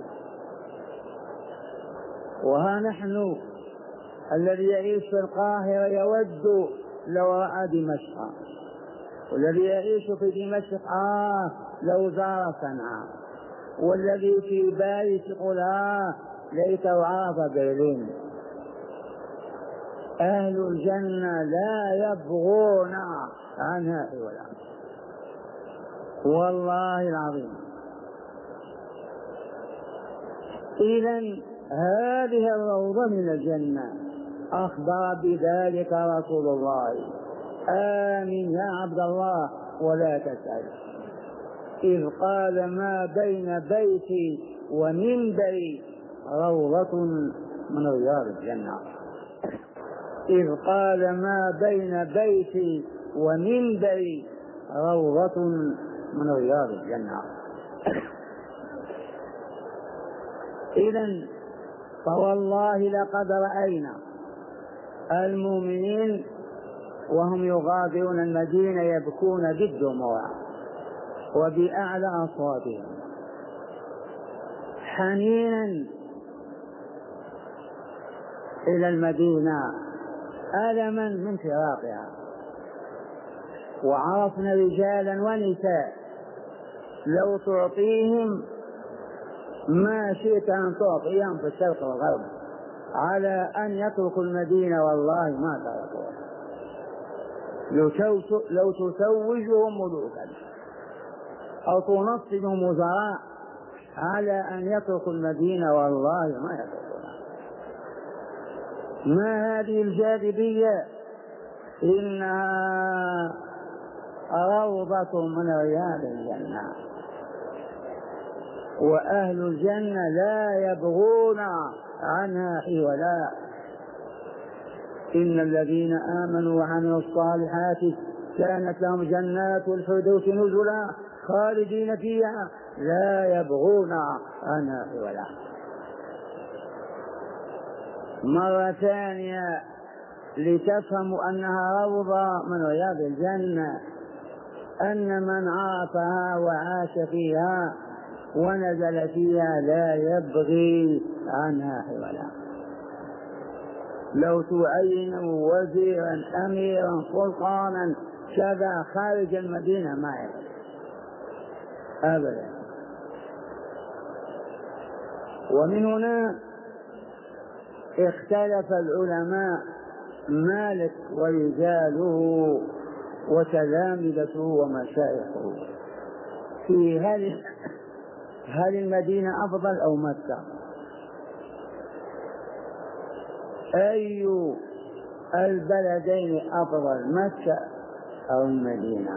وها نحن الذي يعيش في القاهرة يود لو رأى دمشق، والذي يعيش في دمشق لو زار صنعاء، والذي في باريس يقول ليته عرف برلين. أهل الجنة لا يبغون عنها حولا، والله العظيم. إذن هذه الروضة من الجنة، أخبر بذلك رسول الله. آمين يا عبد الله ولا تسأل. إذ قال ما بين بيتي ومنبري روضة من رياض الجنة. إذ قال ما بين بيتي ومنبري روضة من رياض الجنة. إذن فوالله لقد رأينا المؤمنين وهم يغادرون المدينة يبكون بالدموع وبأعلى أصواتهم حنينا إلى المدينة ألما من فراقها. وعرفنا رجالا ونساء لو تعطيهم ما شئت أن تعطيهم في الشرق والغرب على أن يتركوا المدينة والله ما تركوها. لو تزوجهم ملوكا أو تنصبهم وزراء على أن يتركوا المدينة والله ما يتركونها. ما هذه الجاذبية؟ إنها روضة من رياض الجنة. وأهل الجنة لا يبغون عنها حولا. إن الذين آمنوا وعملوا الصالحات كانت لهم جنات الفردوس نزلا خالدين فيها لا يبغون عنها حولا. مرة ثانية لتفهموا أنها روضة من رياض الجنة، أن من عرفها وعاش فيها ونزل فيها لا يبغي عنها حولا. لو تعين وزيرا أميرا سلطانا كذا خارج المدينة ما يبغي أبدا. ومن هنا اختلف العلماء مالك ورجاله وتلامذته ومشايخه في هل المدينة أفضل أو مكة؟ أي البلدين أفضل، مكة أو المدينة؟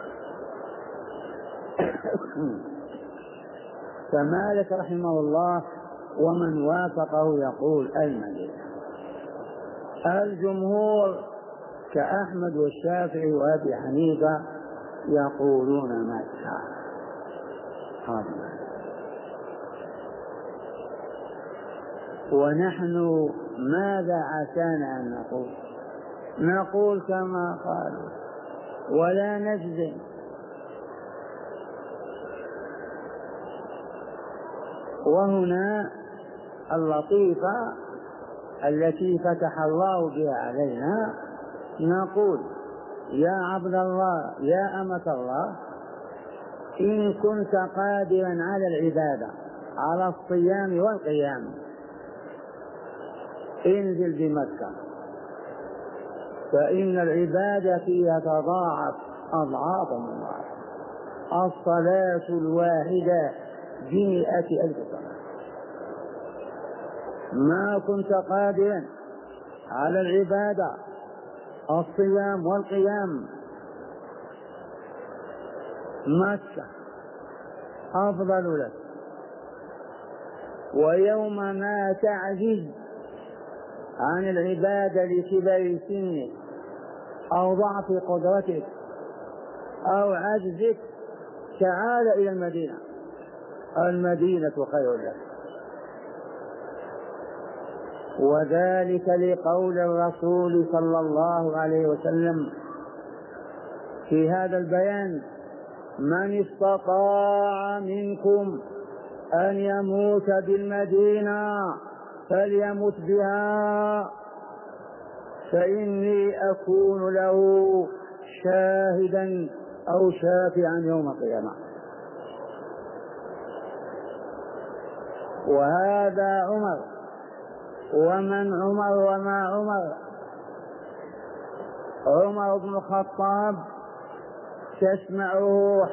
فمالك رحمه الله ومن وافقه يقول المدينة. الجمهور كأحمد والشافعي وأبي حنيفة يقولون مكة. ونحن ماذا عسانا أن نقول؟ نقول كما قالوا ولا نجزم. وهنا اللطيفة التي فتح الله بها علينا، نقول يا عبد الله يا أمة الله، إن كنت قادرا على العبادة على الصيام والقيام انزل بمكة، فإن العبادة فيها تضاعف أضعافا مضاعفة. الصلاة الواحدة ب100,000 صلاة. ما كنت قادرا على العبادة الصيام والقيام مكة أفضل لك. ويوم ما تعجز عن العبادة لكبر سنك أو ضعف قدرتك أو عجزك تعال إلى المدينة، المدينة خير لك. وذلك لقول الرسول صلى الله عليه وسلم في هذا البيان: من استطاع منكم أن يموت بالمدينة فليمت بها، فإني أكون له شاهدا أو شافعا يوم القيامة. وهذا عمر. ومن عمر وما عمر؟ عمر بن الخطاب تسمعه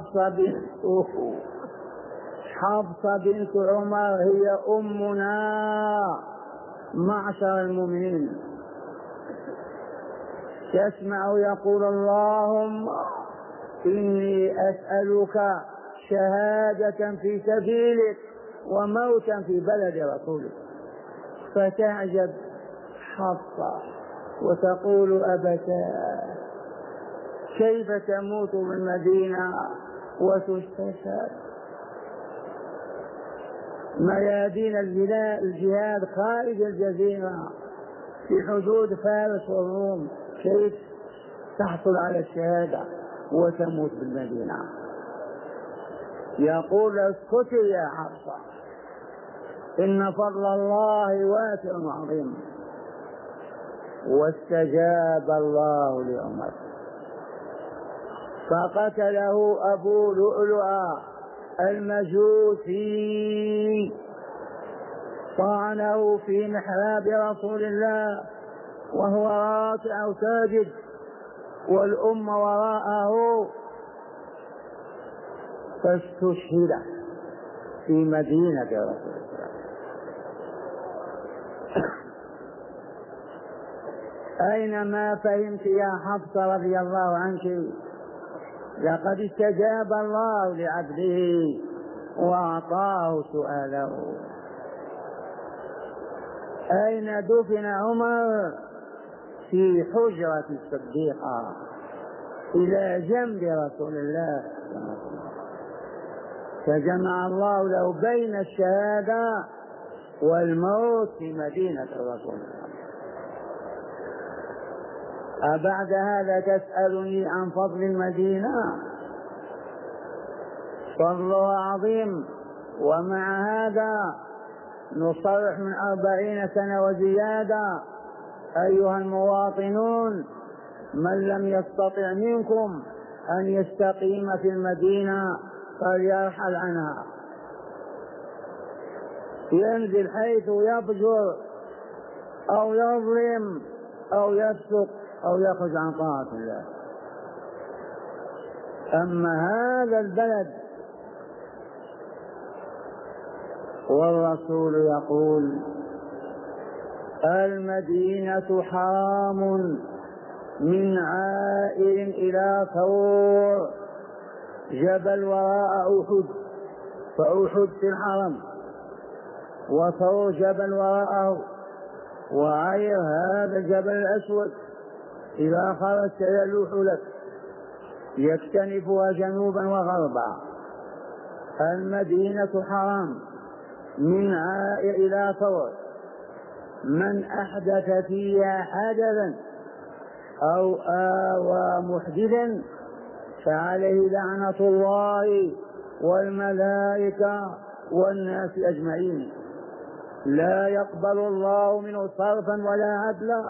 حفصة بنت عمر، هي أمنا معشر المؤمنين. تسمع يقول: اللهم إني أسألك شهادة في سبيلك وموتا في بلد رسولك. فتعجب حفصة وتقول: أبتاه، كيف تموت بالمدينة وتستشهد؟ ميادين الجهاد خارج الجزيرة في حدود فارس والروم، كيف تحصل على الشهادة وتموت بالمدينة؟ يقول: اسكتي يا حفصة، إن فضل الله واسع عظيم. واستجاب الله لعمر فقتله أبو لؤلؤ المجوسي، طعنه في محراب رسول الله وهو راكع ساجد والأمة وراءه، فاستشهد في مدينة رسول الله. أينما فهمت يا حفصة رضي الله عنك، لقد استجاب الله لعبده وأعطاه سؤاله. أين دفن عمر؟ في حجرة الصديقة إلى جنب رسول الله، فجمع الله له بين الشهادة والموت في مدينة الرسول. أبعد هذا تسألني عن فضل المدينة؟ فضلها عظيم. ومع هذا نصرح من 40 سنة وزيادة: أيها المواطنون، من لم يستطع منكم أن يستقيم في المدينة فليرحل عنها، ينزل حيث يفجر أو يظلم أو يفسق أو يخرج عن طاعة الله. أما هذا البلد والرسول يقول: المدينة حرام من عائر إلى ثور، جبل وراء أحد، فأحد في الحرم وثور جبل وراءه، وعير هذا الجبل الأسود إذا خرجت يلوح لك يكتنفها جنوبا وغربا. المدينة حرام من عائر إلى ثور، من أحدث فيها حدثا أو آوى محدثا فعليه لعنة الله والملائكة والناس أجمعين، لا يقبل الله منه صرفا ولا عدلا.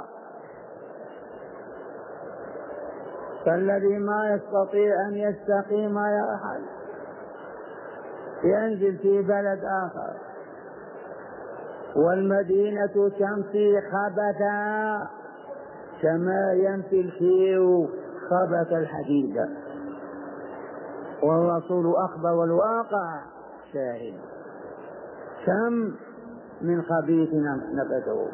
فالذي ما يستطيع أن يستقيم يرحل، ينزل في بلد آخر. والمدينة تمشي خبثا كما يمشي الكير خبث الحديد، والرسول أخبر والواقع شاهد. كم من خبيث نبته.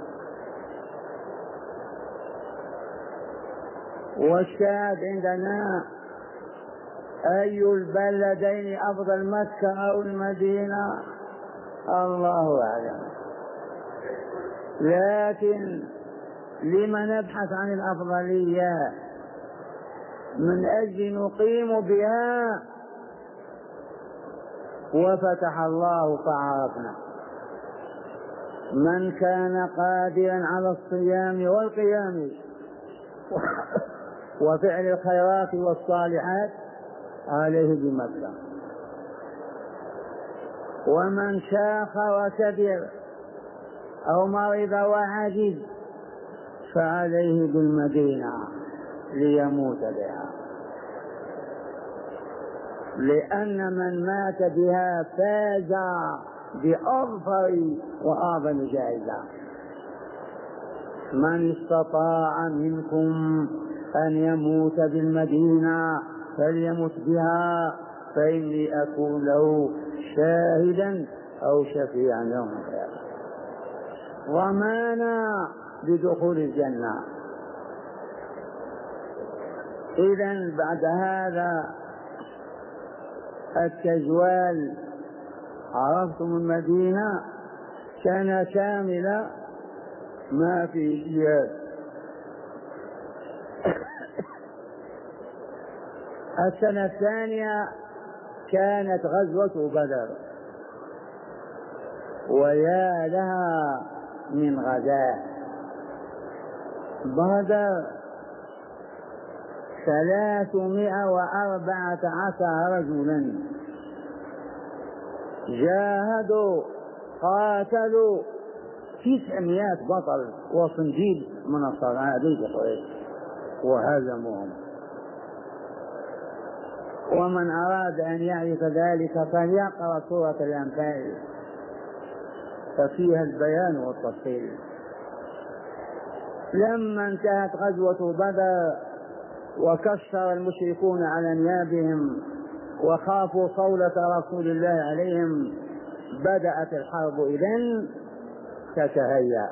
والشاهد عندنا: أي البلدين أفضل، مكة أو المدينة؟ الله أعلم. لكن لما نبحث عن الأفضلية؟ من أجل نقيم بها، وفتح الله فعرفنا. من كان قادرا على الصيام والقيام وفعل الخيرات والصالحات عليه بمكة، ومن شاخ وكبر أو مرض وعجز فعليه بالمدينة ليموت بها. لأن من مات بها فاز بأظفر وأعظم جائزة. من استطاع منكم أن يموت بالمدينة فليمت بها فإني أكون له شاهدا أو شفيعا يوم القيامة، ضمانا بدخول الجنة. إذن بعد هذا التجوال عرفتم المدينة سنة كاملة ما في جهاد. السنة الثانية كانت غزوة بدر، ويا لها من غزاة بدر 314 رجلا جاهدوا قاتلوا 900 بطل وصنديد من الصناديق قريش وهزموهم. ومن أراد أن يعرف ذلك فليقرأ سورة الأنفال ففيها البيان والتفصيل. لما انتهت غزوة بدر وكسر المشركون على انيابهم وخافوا صولة رسول الله عليهم بدأت الحرب إذن تتهيأ.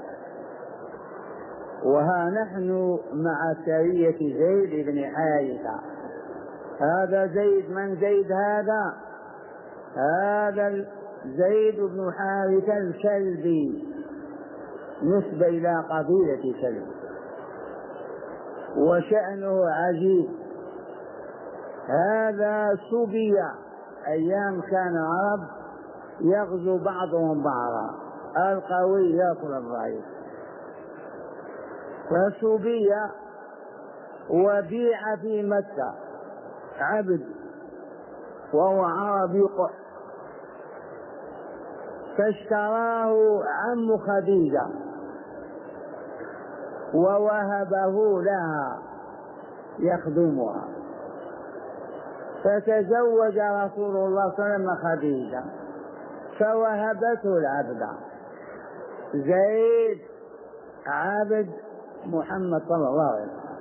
وها نحن مع سرية زيد بن حارثة. هذا زيد، من زيد هذا؟ هذا زيد بن حارثة الكلبي، نسبة إلى قبيلة كلب، وشأنه عجيب. هذا سبي أيام كان العرب يغزو بعضهم بعضا، القوي يأكل الضعيف، فسبي وبيع في مكة عبد وهو عربي قح، فاشتراه عم خديجة ووهبه لها يخدمها، فتزوج رسول الله صلى الله عليه وسلم خديجة فوهبته العبد. زيد عبد محمد صلى الله عليه وسلم.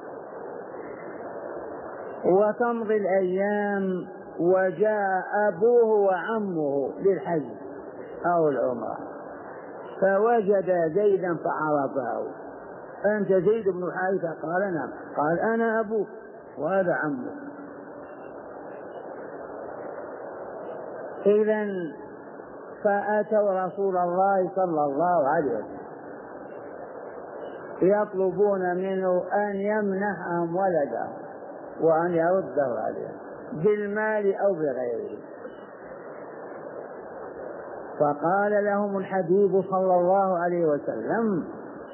وتمضي الأيام وجاء أبوه وعمه للحج أو العمرة فوجد زيدا فعرفه. أنت زيد بن حارثة؟ قال نعم. قال أنا أبوك وهذا عمك. إذن فأتوا رسول الله صلى الله عليه وسلم يطلبون منه أن يمنحهم ولده وأن يرده عليهم بالمال أو بغيره. فقال لهم الحبيب صلى الله عليه وسلم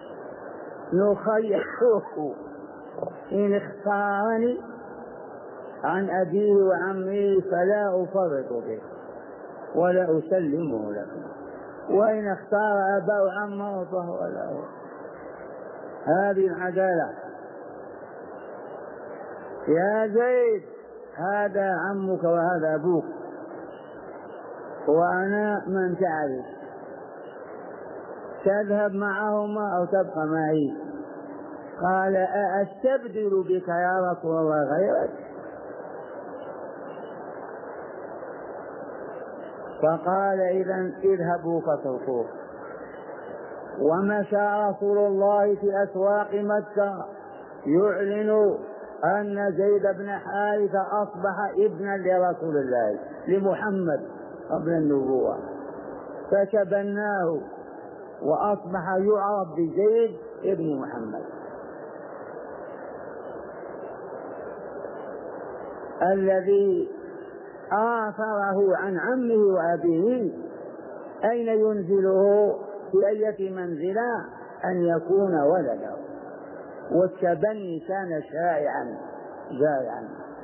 نخيره إن اختارني عن أبيه وعمه فلا أفرط به ولا أسلمه لكم، وإن اختار أباه وعمه فهو له. هذه العدالة. يا زيد هذا عمك وهذا أبوك وأنا من تعرف، تذهب معهما أو تبقى معي؟ قال أستبدل بك يا رسول الله غيرك؟ فقال إذن اذهبوا فاتركوه. ومشى رسول الله في أسواق مكة يعلن أن زيد بن حارثة أصبح ابنا لرسول الله لمحمد قبل النبوة، فتبناه وأصبح يعرف بزيد ابن محمد. الذي آثره عن عمه وأبيه أين ينزله؟ في أية منزلة أن يكون ولده، والتبني كان شائعا جائعا.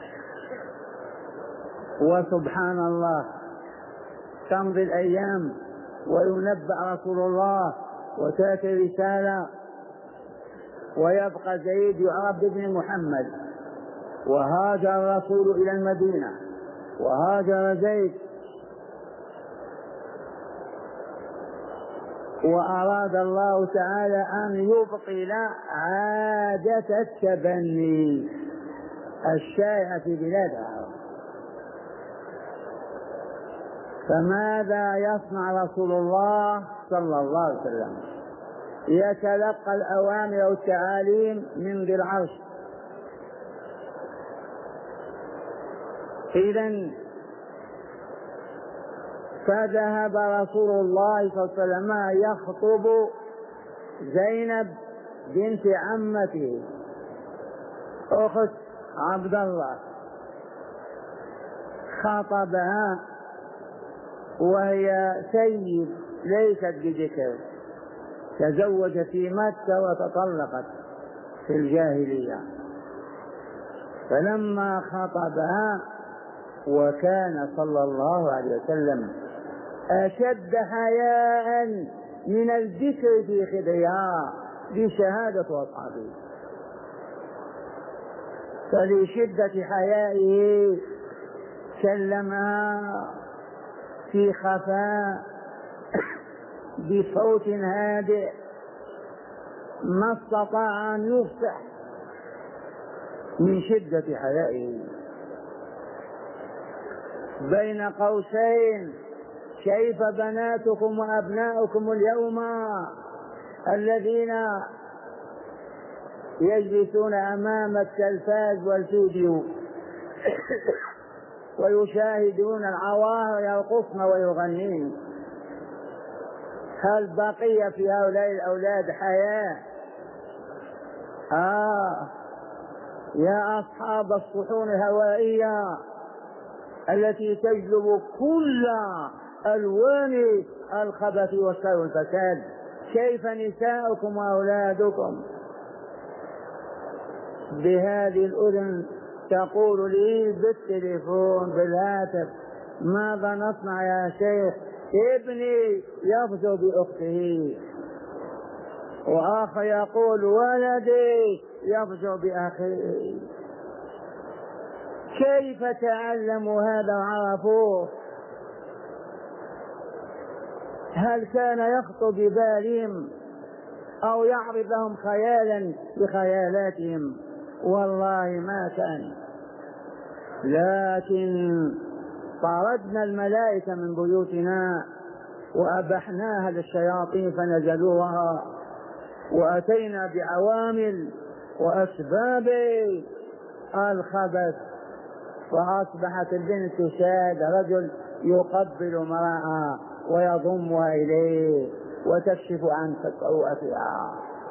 وسبحان الله تمضي الأيام وينبأ رسول الله وتأتي رسالة ويبقى زيد يعرف بابن محمد. وهاجر الرسول إلى المدينة وهاجر زيد، وأراد الله تعالى أن يبطل عادة التبني الشائعة في بلاد العرب. فماذا يصنع رسول الله صلى الله عليه وسلم؟ يتلقى الأوامر والتعاليم من ذي العرش. إذن فذهب رسول الله صلى الله عليه وسلم يخطب زينب بنت عمته أخت عبد الله، خطبها وهي سيد ليست بذكر، تزوج في مكة وتطلقت في الجاهلية. فلما خطبها وكان صلى الله عليه وسلم أشد حياء من الذكر في خدرها بشهادة أصحابه، فلشدة حيائه كلمها في خفاء بصوت هادئ ما استطاع أن يفصح من شدة حيائه. بين قوسين: كيف بناتكم وأبناؤكم اليوم الذين يجلسون أمام التلفاز والفيديو ويشاهدون العواهر يرقصن ويغنين؟ هل بقي في هؤلاء الأولاد حياة؟ يا أصحاب الصحون الهوائية التي تجلب كل ألوان الخبث والشر والفساد، كيف نساؤكم وأولادكم؟ بهذه الأذن تقول لي بالتليفون بالهاتف: ماذا نصنع يا شيخ؟ ابني يفزو بأخته، وآخر يقول ولدي يفزو بأخيه. كيف تعلموا هذا وعرفوه؟ هل كان يخطر ببالهم أو يعرض لهم خيالا بخيالاتهم؟ والله ما كان. لكن طردنا الملائكة من بيوتنا وأبحناها للشياطين فنزلوها، وأتينا بعوامل وأسباب الخبث، فأصبحت البنت تشاهد رجل يقبل امرأة ويضمها إليه وتكشف عن سوءتها.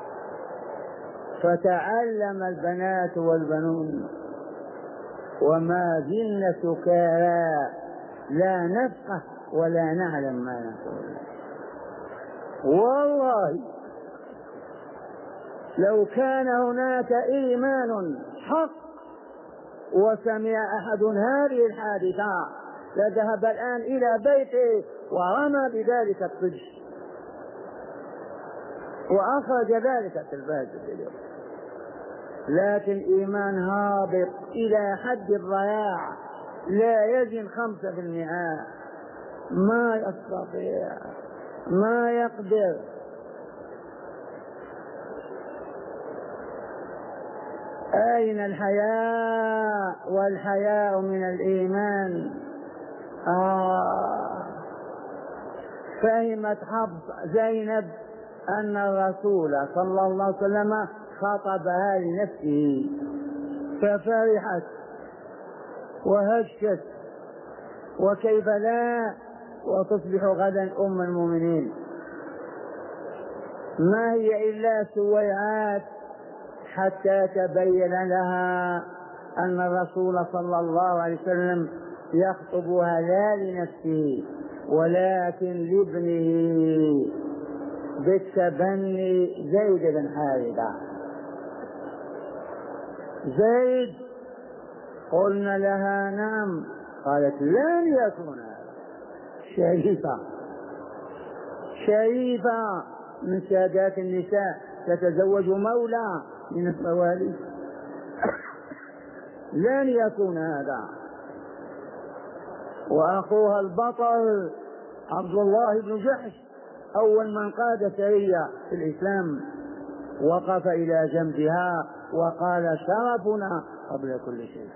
فتعلم البنات والبنون وما زلنا سكارى لا نفقه ولا نعلم ما نقول. والله لو كان هناك إيمان حق وسمع أحد هذه الحادثة لذهب الآن إلى بيته ورمى بذلك الطج وأخرج ذلك التلفاز اليوم. لكن إيمان هابط إلى حد الضياع، لا يزن 5%، ما يستطيع، ما يقدر. أين الحياء؟ والحياء من الإيمان. فهمت حفصة زينب أن الرسول صلى الله عليه وسلم خطبها لنفسه، ففرحت وهشت، وكيف لا، وتصبح غدا أم المؤمنين. ما هي إلا سويعات حتى تبين لها أن الرسول صلى الله عليه وسلم يخطبها لا لنفسه ولكن لابنه بالتبني زيد بن حارثة. زيد قلنا لها نعم، قالت لن يكون هذا. شريفة من سادات النساء تتزوج مولى من الموالي، لن يكون هذا. وأخوها البطل عبد الله بن جحش أول من قاد سرية في الإسلام وقف إلى جنبها وقال شرفنا قبل كل شيء.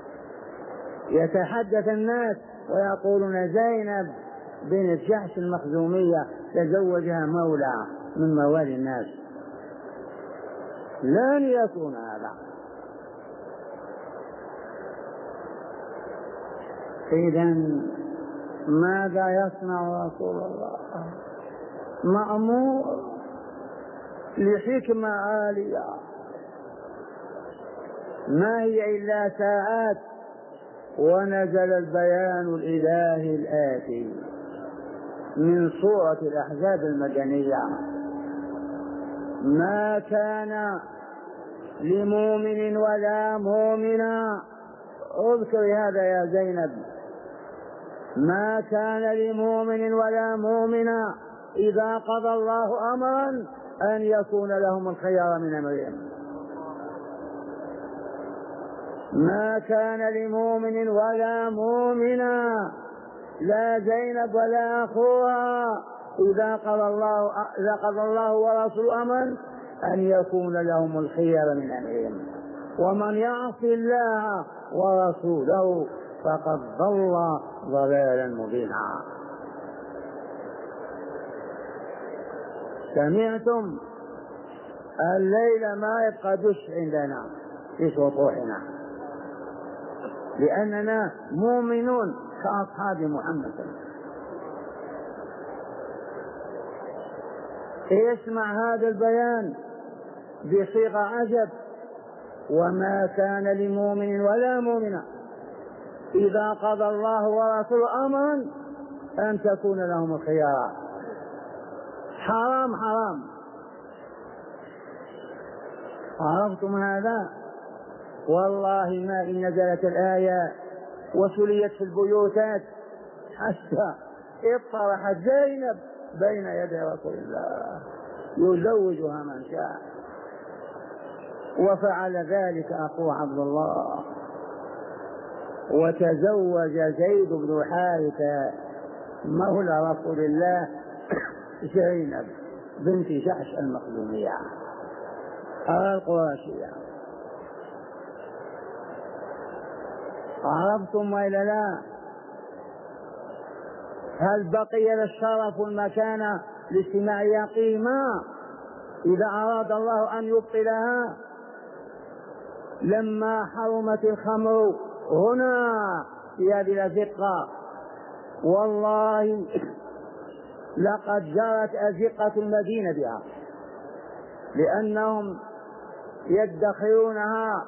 يتحدث الناس ويقولون زينب بنت جحش المخزومية تزوجها مولى من موالي الناس. لن يكون هذا. إذن ماذا يصنع رسول الله؟ مأمور لحكمة عالية ما هي إلا ساعات ونزل البيان الإلهي الآتي من سورة الأحزاب المدنية: ما كان لمؤمن ولا مؤمنة، اذكر هذا يا زينب، ما كان لمؤمن ولا مؤمنة إذا قضى الله أمرا أن يكون لهم الخيار من أمرهم. ما كان لمؤمن ولا مؤمنة، لا زينب ولا أخوها، إذا قضى الله ورسوله أمرا أن يكون لهم الخيار من أمرهم، ومن يعص الله ورسوله فقد ضل ضلالا مبينا. سمعتم الليلة ما يبقى دش عندنا في سطوحنا، لأننا مؤمنون كأصحاب محمد. اسمع هذا البيان بصيغة عجب: وما كان لمؤمن ولا مؤمنة إذا قضى الله ورسوله أمرا أن تكون لهم الخيار. حرام حرام. عرفتم هذا؟ والله ما إن نزلت الآية وسليت في البيوتات حتى اطرحت زينب بين يدي رسول الله يزوجها من شاء، وفعل ذلك أخوه عبد الله، وتزوج زيد بن حارثة مولى رسول الله زينب بنت جحش المخزومية القرشية. عرفتم وإلا لا؟ هل بقي للشرف والمكانة لاجتماعها قيمة إذا أراد الله أن يبطلها؟ لما حرمت الخمر هنا في هذه الأزقة، والله لقد جرت أزقة المدينة بها، لأنهم يدخرونها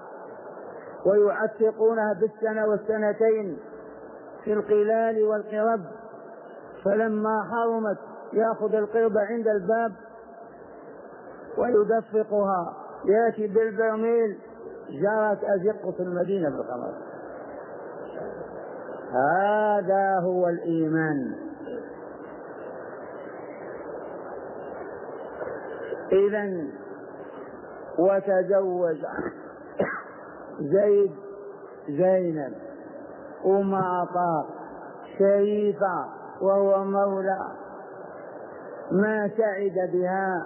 ويعتقونها بالسنة والسنتين في القلال والقرب، فلما حرمت يأخذ القرب عند الباب ويدفقها، يأتي بالبرميل، جرت أزقة المدينة بالخمر. هذا هو الإيمان. إذن وتزوج زيد زينب وما طاق شريفة وهو مولى، ما سعد بها،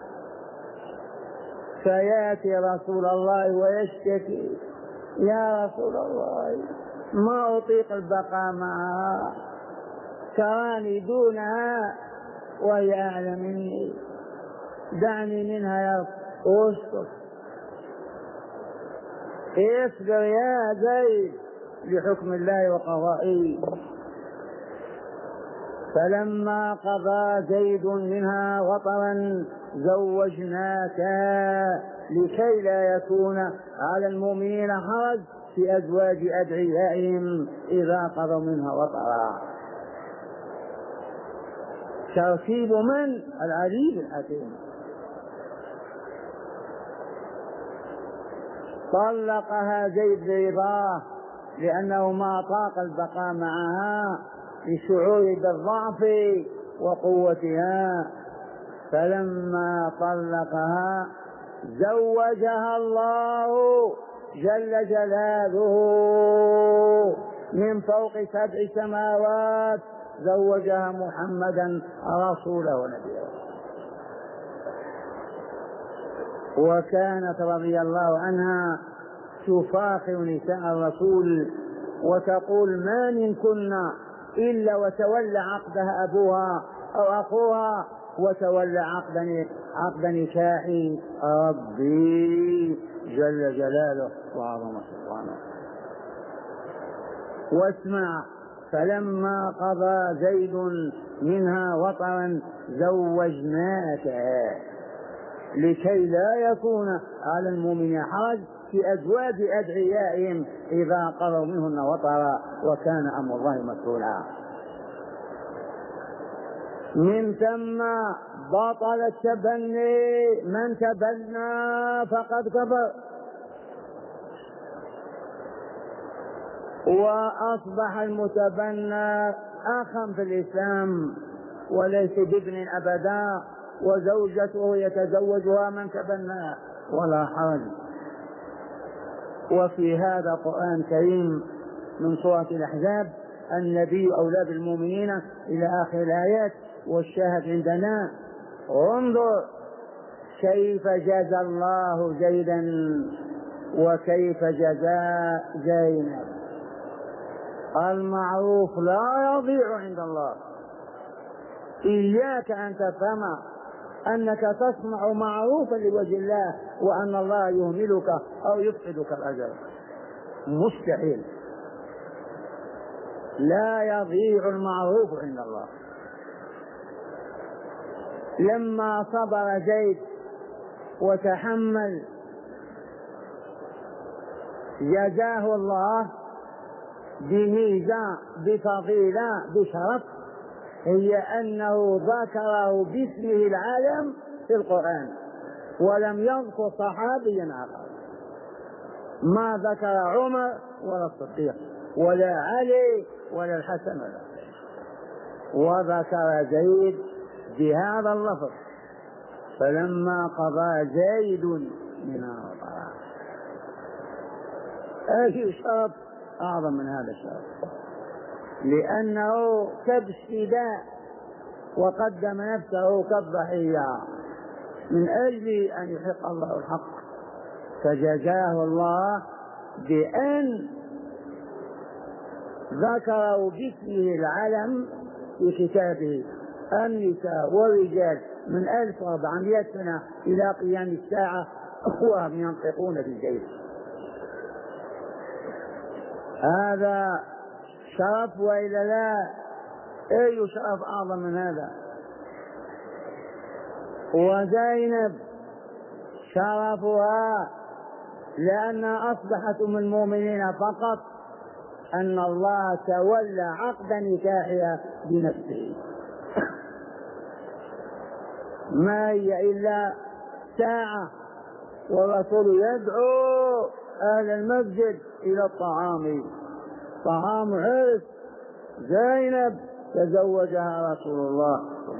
فياتي رسول الله ويشتكي: يا رسول الله ما أطيق البقاء معها، تراني دونها وهي أعلى مني، دعني منها يا رب. اسكت، اصبر يا زيد لحكم الله وقضائه. فلما قضى زيد منها وطرا زوجناك لكي لا يكون على المؤمنين حرج في أزواج أدعيائهم إذا قضوا منها وطرا. ترتيب من؟ العليم الحكيم. طلقها زيد برضاه لأنه ما طاق البقاء معها لشعور بالضعف وقوتها. فلما طلقها زوجها الله جل جلاله من فوق 7 سماوات زوجها محمدا رسوله ونبيه. وكانت رضي الله عنها تفاخر نساء الرسول وتقول: ما منكن إلا وتولى عقدها أبوها أو أخوها وتولى عقد نكاحي ربي جل جلاله وعظم سلطانه. واسمع: فلما قضى زيد منها وطرا زوجناكها لكي لا يكون على المؤمنين حرج في أزواج أدعيائهم إذا قضوا منهن وطرا وكان أمر الله مسؤولا. من ثم بطل التبني، من تبنى فقد كفر، وأصبح المتبنى أخا في الإسلام وليس بابن أبدا، وزوجته يتزوجها من تبنى ولا حرج. وفي هذا قرآن كريم من سورة الأحزاب: النبي أولى بالمؤمنين إلى آخر الآيات. والشاهد عندنا: انظر كيف جزى الله زيدا وكيف جزاء زينب. المعروف لا يضيع عند الله. إياك أن تفهم أنك تصنع معروفا لوجه الله وأن الله يهملك أو يفقدك الأجر، مستحيل. لا يضيع المعروف عند الله. لما صبر زيد وتحمل جزاه الله بميزة بفضيلة بشرف، هي أنه ذكره باسمه العالم في القرآن ولم يذكر صحابيا آخر. ما ذكر عمر ولا الصديق ولا علي ولا الحسن ولا الحسين، وذكر زيد بهذا اللفظ: فلما قضى زيد منها وطرا. أي شرف أعظم من هذا الشرف؟ لأنه كبش فداء وقدم نفسه كالضحية من أجل أن يحق الله الحق، فجزاه الله بأن ذكره باسمه العلم في كتابه. النساء والرجال من 1400 سنة إلى قيام الساعة وهم ينطقون بالجيش. هذا شرف وإلا لا؟ أي شرف أعظم من هذا؟ وزينب شرفها لأنها أصبحت أم المؤمنين فقط أن الله تولى عقد نكاحها بنفسه، ما هي إلا ساعة والرسول يدعو أهل المسجد إلى الطعام، طعام عرس زينب تزوجها رسول الله.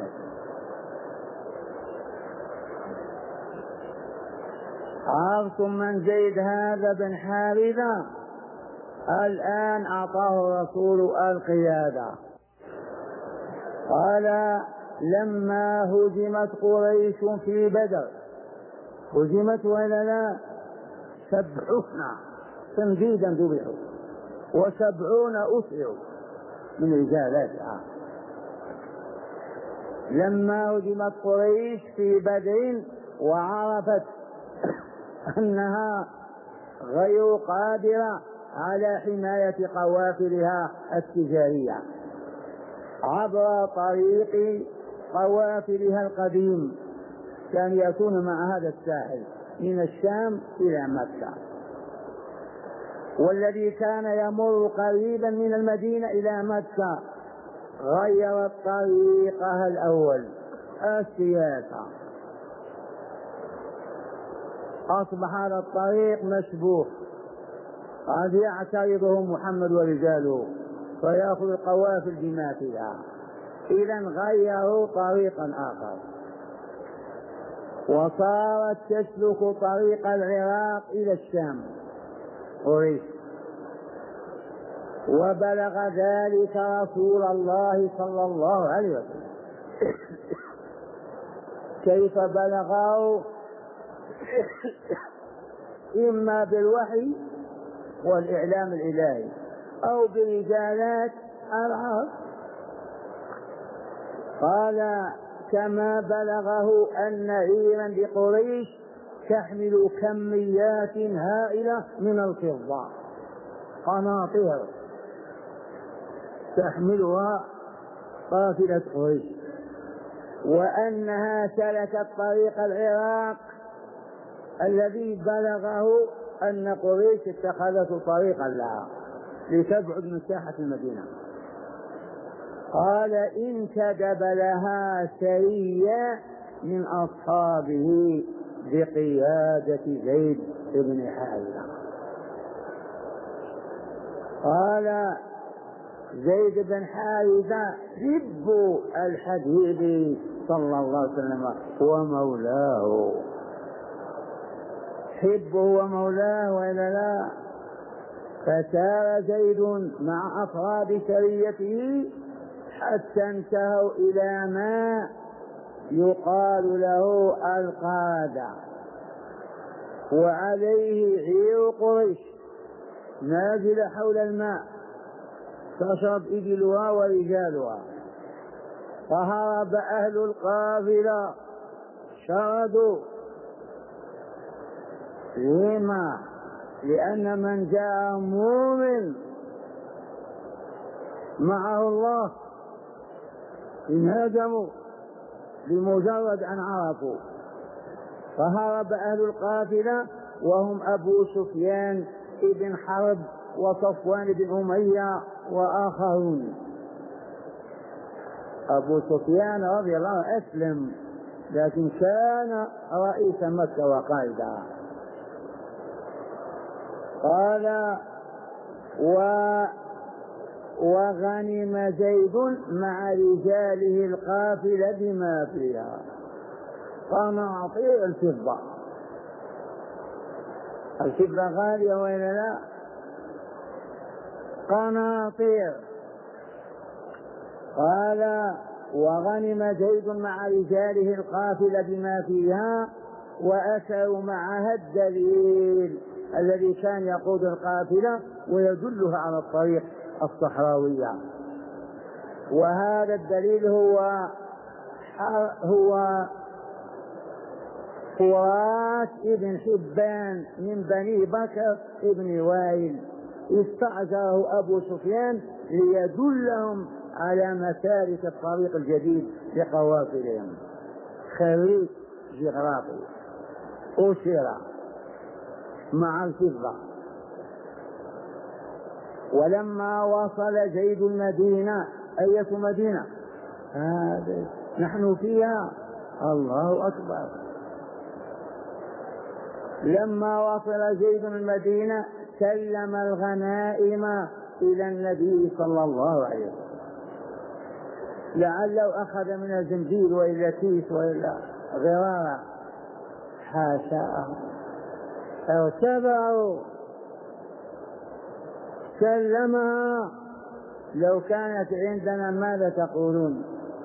عرفتم من زيد هذا بن حارثة؟ الآن أعطاه الرسول القيادة. قال: لما هزمت قريش في بدر، هزمت ولا لا؟ 70 تنفيذا ذبحوا و70 أسروا من رجالاتها. لما هزمت قريش في بدر وعرفت أنها غير قادرة على حماية قوافلها التجارية عبر طريق قوافلها القديم، كان يكون مع هذا الساحل من الشام إلى مكة، والذي كان يمر قريبا من المدينة إلى مكة، غيرت طريقها الأول السياسة. أصبح هذا الطريق مشبوه، قد يعترضه محمد ورجاله فيأخذ القوافل بما فيها. إذا غيروا طريقا آخر وصارت تسلك طريق العراق إلى الشام قريش. وبلغ ذلك رسول الله صلى الله عليه وسلم. كيف بلغه؟ إما بالوحي والإعلام الإلهي أو برجالات العرب. قال كما بلغه أن عيرا لقريش تحمل كميات هائلة من الفضة، قناطير تحملها قافلة قريش، وأنها سلكت طريق العراق الذي بلغه أن قريش اتخذت طريقا لها لتبعد من ساحة المدينة. قال انتدب لها سرية من أصحابه بقيادة زيد بن حارثة. قال زيد بن حارثة حب الحبيب صلى الله عليه وسلم ومولاه، حبه ومولاه وإلا لا. فسار زيد مع أفراد سريته حتى انتهوا إلى ما يقال له القادة، وعليه عير قريش نازل حول الماء تشرب إبلها ورجالها. فهرب أهل القافلة شردوا، لما؟ لأن من جاء مؤمن معه الله انهزموا لمجرد أن عرفوا. فهرب أهل القافلة وهم أبو سفيان بن حرب وصفوان بن أمية وآخرون. أبو سفيان رضي الله عنه أسلم لكن كان رئيس مكة وقائدها. قال وغنم زيد مع رجاله القافلة بما فيها قناطير الفضة. الفضة غالية وإلا لا؟ قناطير. قال وغنم زيد مع رجاله القافلة بما فيها وأتوا معها الدليل الذي كان يقود القافلة ويدلها على الطريق الصحراوية. وهذا الدليل هو فرات ابن حبان من بني بكر ابن وائل، استأجره أبو سفيان ليدلهم على مسالك الطريق الجديد لقوافلهم. خريج جغرافي أسر مع الفضة. ولما وصل زيد المدينة، أية مدينة هذه نحن فيها؟ الله أكبر. لما وصل زيد المدينة سلم الغنائم إلى النبي صلى الله عليه وسلم، لعله أخذ من الزنجيل وإلا كيس وإلا غرارة، حاشا، ارتبعوا. سلمها. لو كانت عندنا ماذا تقولون؟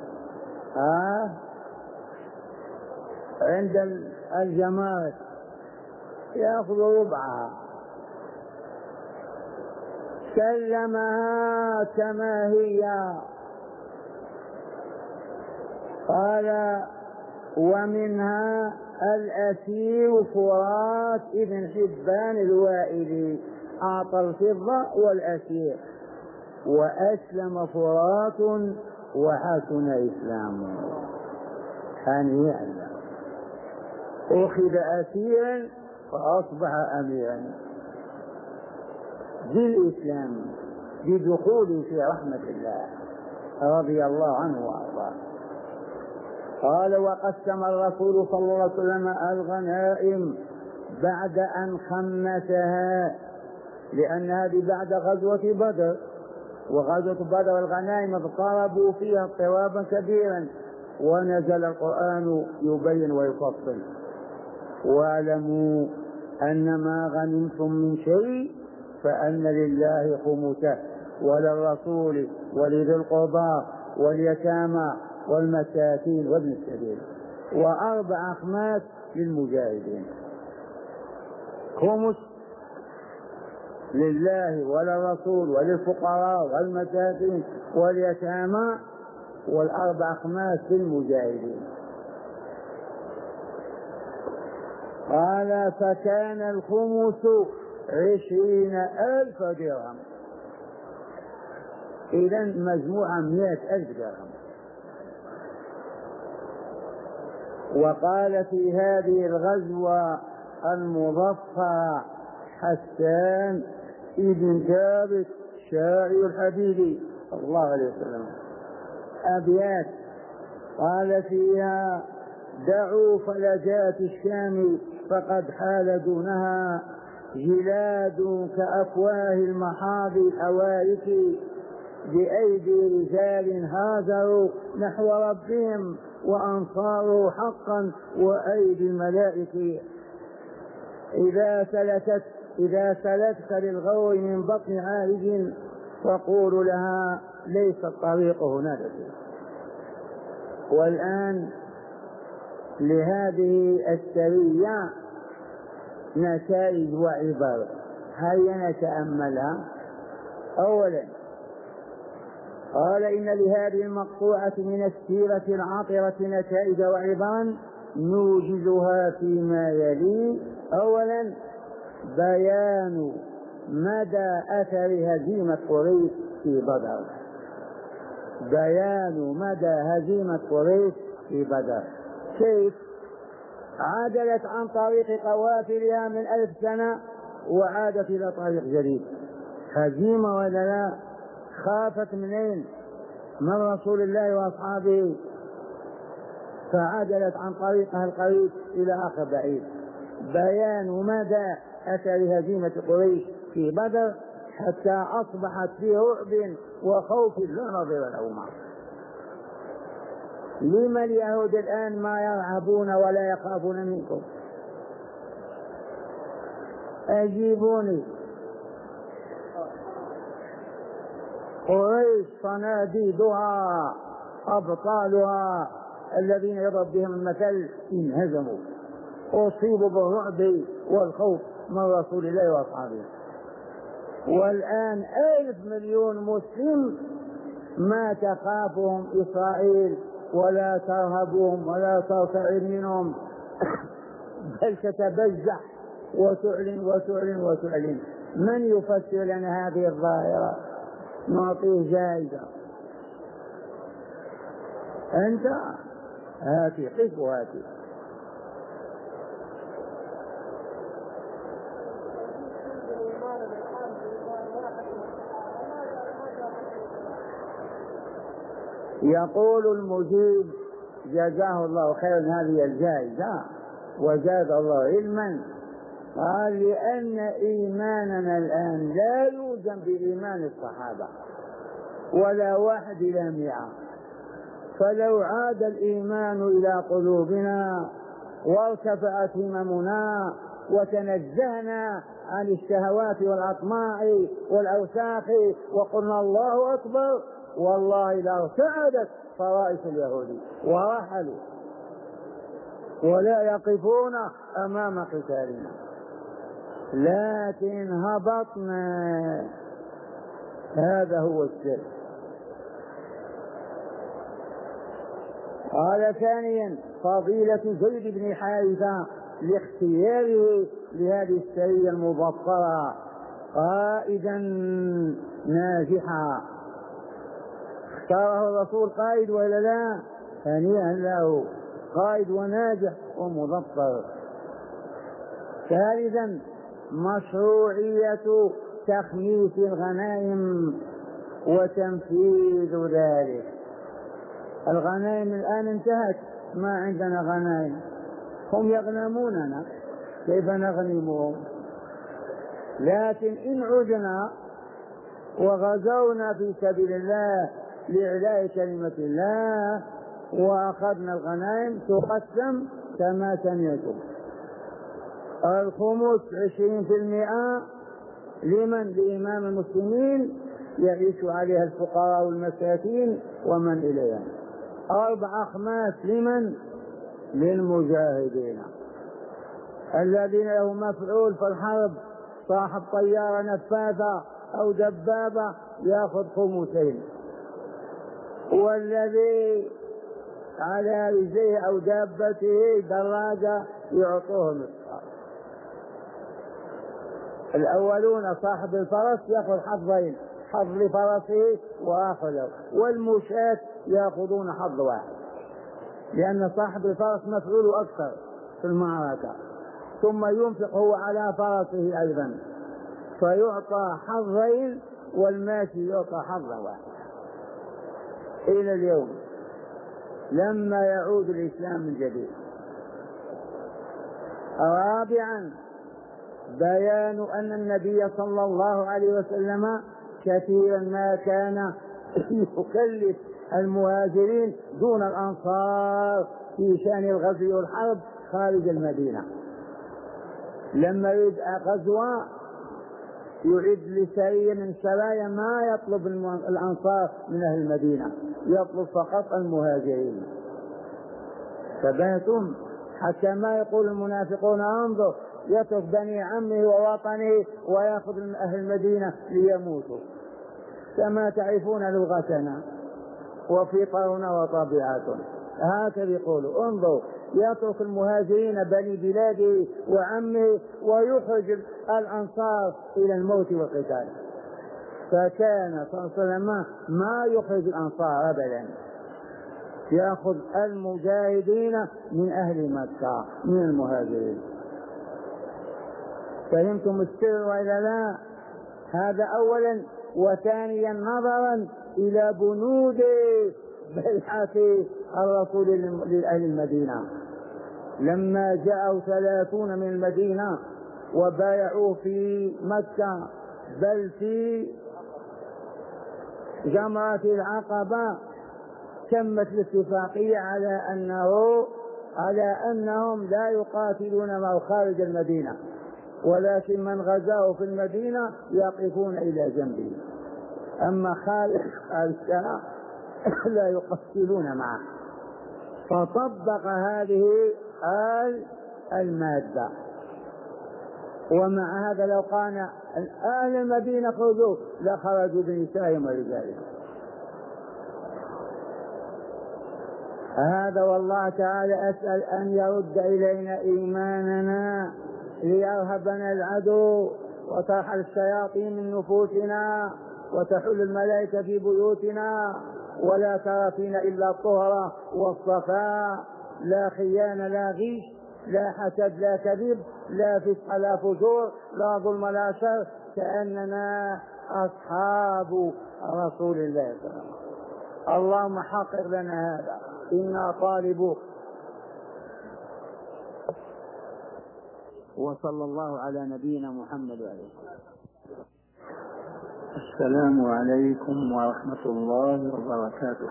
عند الجمارك يأخذ ربعها. سلمها كما هي. قال ومنها الأسير فرات ابن حبان الوائلي، أعطى الفضة والأسير، وأسلم فرات وحسن إسلامه. هنيئا، أخذ أسيرا فأصبح أميرا بالإسلام بدخوله في رحمة الله رضي الله عنه وأرضاه. قال وقسم الرسول صلى الله عليه وسلم الغنائم بعد أن خمسها، لأن هذه بعد غزوة بدر، وغزوة بدر الغنائم اضطربوا فيها اضطرابا كبيرا، ونزل القرآن يبين ويفصل. واعلموا أن ما غنمتم من شيء فأن لله خمسه وللرسول ولذي القربى واليتامى والمساكين وابن السبيل، و4 أخماس للمجاهدين. خمس لله وللرسول وللفقراء والمساكين واليتامى، و4 أخماس للمجاهدين. قال فكان الخمس 20,000 درهم، إذا مجموعة 100,000 درهم. وقال في هذه الغزوة المظفرة حسان ابن ثابت شاعر الحديث صلى الله عليه وسلم أبيات قال فيها: دعوا فلجات الشام فقد حال دونها جلاد كأفواه المحاض الأوائك، بأيدي رجال هاجروا نحو ربهم وأنصاروا حقا وأيدي الملائكة. إذا سلكت للغور من بطن عارج فقولوا لها ليس الطريق هنالك. والآن لهذه السرية نتائج وعبر، هيا نتأملها. أولا قال: إن لهذه المقطوعة من السيرة العاطرة نتائج وعبرا نوجزها فيما يلي. أولا بيان مدى أثر هزيمة قريش في بدر. بيان مدى هزيمة قريش في بدر. كيف؟ عادلت عن طريق قوافلها من 1000 سنة وعادت إلى طريق جديد. هزيمة ولا لا؟ خافت منين؟ من رسول الله وأصحابه، فعادلت عن طريقها القريب إلى آخر بعيد. بيان مدى أثر هزيمة قريش في بدر حتى أصبحت في رعب وخوف لا نظير لهما. لما اليهود الآن ما يرعبون ولا يخافون منكم؟ أجيبوني. قريش صناديدها أبطالها الذين يضرب بهم المثل انهزموا، أصيبوا بالرعب والخوف من رسول الله وأصحابه. والآن 1,000 مليون مسلم ما تخافهم إسرائيل ولا ترهبهم ولا ترتعب منهم، بل تتبجح وتعلن وتعلن وتعلن. من يفسر لنا هذه الظاهرة؟ نعطيه جائزة. أنت هاتي، قف وهاتي. يقول المجيب جزاه الله خيرا هذه الجائزة وزاد الله علما، قال: لأن إيماننا الآن لا يوزن بإيمان الصحابة ولا 1 إلى 100. فلو عاد الإيمان إلى قلوبنا وارتفعت هممنا وتنزهنا عن الشهوات والأطماع والأوساخ وقلنا الله أكبر، والله لارتعدت فرائس اليهود ورحلوا ولا يقفون أمام قتالنا، لكن هبطنا. هذا هو السر. قال ثانيا: فضيلة زيد بن حارثة لاختياره لهذه السرية المبصرة قائدا ناجحا. اختاره الرسول قائد ولا لا؟ هنيئا له، قائد وناجح ومظفر. ثالثا: مشروعية تخميس الغنائم وتنفيذ ذلك. الغنائم الآن انتهت، ما عندنا غنائم، هم يغنموننا، كيف نغنمهم؟ لكن إن عدنا وغزونا في سبيل الله لإعلاء كلمة الله وأخذنا الغنائم تقسم كما سمعتم. الخمس 20% لمن؟ لإمام المسلمين، يعيش عليها الفقراء والمساكين ومن إليها. 4 أخماس لمن؟ للمجاهدين الذين له مفعول في الحرب، صاحب طيارة نفاثة أو دبابة يأخذ 5، والذي على رجليه أو دابته دراجة يعطوه نصف. الأولون صاحب الفرس يأخذ حظين، حظ لفرسه وآخر، والمشاة يأخذون حظ واحد، لأن صاحب الفرس مفعول أكثر في المعركة، ثم ينفق هو على فرسه أيضا فيعطى حظين، والماشي يعطى حظ واحد إلى اليوم لما يعود الإسلام من جديد. 4 بيان أن النبي صلى الله عليه وسلم كثيرا ما كان يكلف المهاجرين دون الأنصار في شأن الغزو والحرب خارج المدينة. لما يبدأ غزوة يعد لسرية من سرايا ما يطلب الأنصار من أهل المدينة، يطلب فقط المهاجرين. فباتم حتى ما يقول المنافقون انظر يترك بني عمه ووطنه ويأخذ أهل المدينة ليموتوا، كما تعرفون لغتنا وفطرنا وطبيعتنا، هكذا يقولوا انظر يترك المهاجرين بني بلاده وعمه ويخرج الأنصار إلى الموت والقتال. فكان صلى الله عليه وسلم ما يخرج الأنصار أبدا، يأخذ المجاهدين من أهل مكة من المهاجرين. فهمتم السر وإلا لا؟ هذا أولا. وثانيا نظرا إلى بنود بيعة الرسول لأهل المدينة، لما جاءوا 30 من المدينة وبايعوه في مكة بل في جمرة العقبة، تمت الاتفاقية على أنهم لا يقاتلون معه خارج المدينة، ولكن من غزاه في المدينة يقفون إلى جنبه، أما خارج الشارع لا يقتلون معه. فطبق هذه المادة. ومع هذا لو كان أهل المدينة خرجوا لخرجوا بنسائهم ورجالهم. هذا والله تعالى أسأل أن يرد إلينا إيماننا ليرهبنا العدو وترحل الشياطين من نفوسنا وتحل الملائكة في بيوتنا، ولا ترى فينا إلا الطهر والصفاء، لا خيانة لا غش لا حسد لا كذب لا فسق لا فجور لا ظلم لا شر، كأننا أصحاب رسول الله صلى الله عليه وسلم. اللهم حقق لنا هذا إنا طالبوك. وصلى الله على نبينا محمد وعليه. السلام عليكم ورحمة الله وبركاته.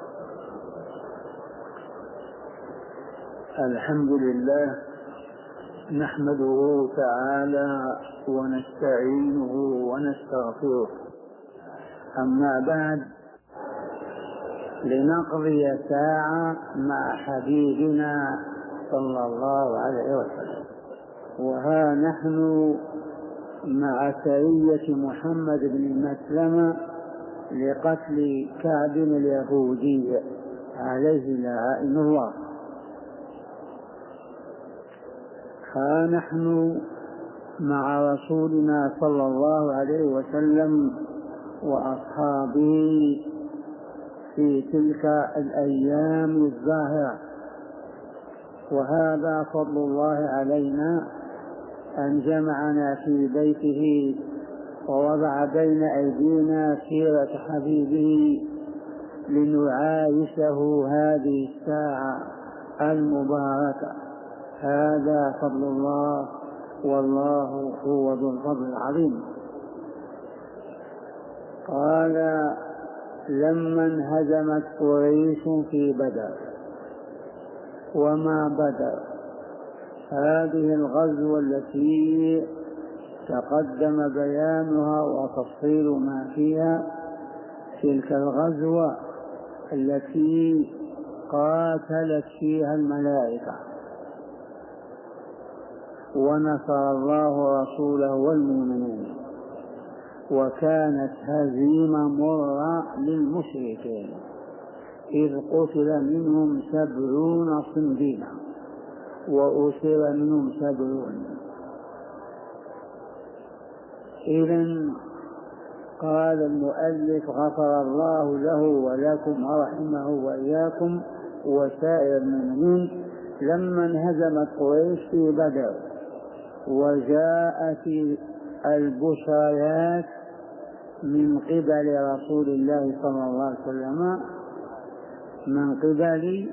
الحمد لله نحمده تعالى ونستعينه ونستغفره. أما بعد، لنقضي ساعة مع حبيبنا صلى الله عليه وسلم. وها نحن مع سرية محمد بن مسلمة لقتل كعب اليهودي عليه لعائن الله. ها نحن مع رسولنا صلى الله عليه وسلم وأصحابه في تلك الأيام الزاهرة، وهذا فضل الله علينا أن جمعنا في بيته ووضع بين أيدينا سيرة حبيبه لنعايشه هذه الساعة المباركة. هذا فضل الله، والله هو ذو الفضل العظيم. قال: لما انهزمت قريش في بدر. وما بدر؟ هذه الغزوة التي تقدم بيانها وتفصيل ما فيها. تلك الغزوة التي قاتلت فيها الملائكة ونصر الله رسوله والمؤمنين، وكانت هزيمة مرة للمشركين إذ قتل منهم 70 صندينا وأسر منهم 70. إذن قال المؤلف غفر الله له ولكم ورحمه وإياكم وسائر المؤمنين لما انهزمت قريش في بدر وجاءت البشريات من قبل رسول الله صلى الله عليه وسلم، من قبل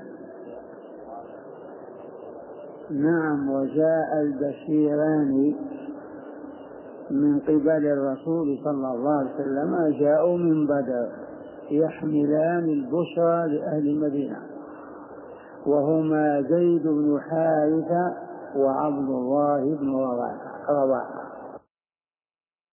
وجاء البشيران من قبل الرسول صلى الله عليه وسلم، جاءوا من بدر يحملان البشرى لأهل المدينة، وهما زيد بن حارثة وعبد الله بن رواحة.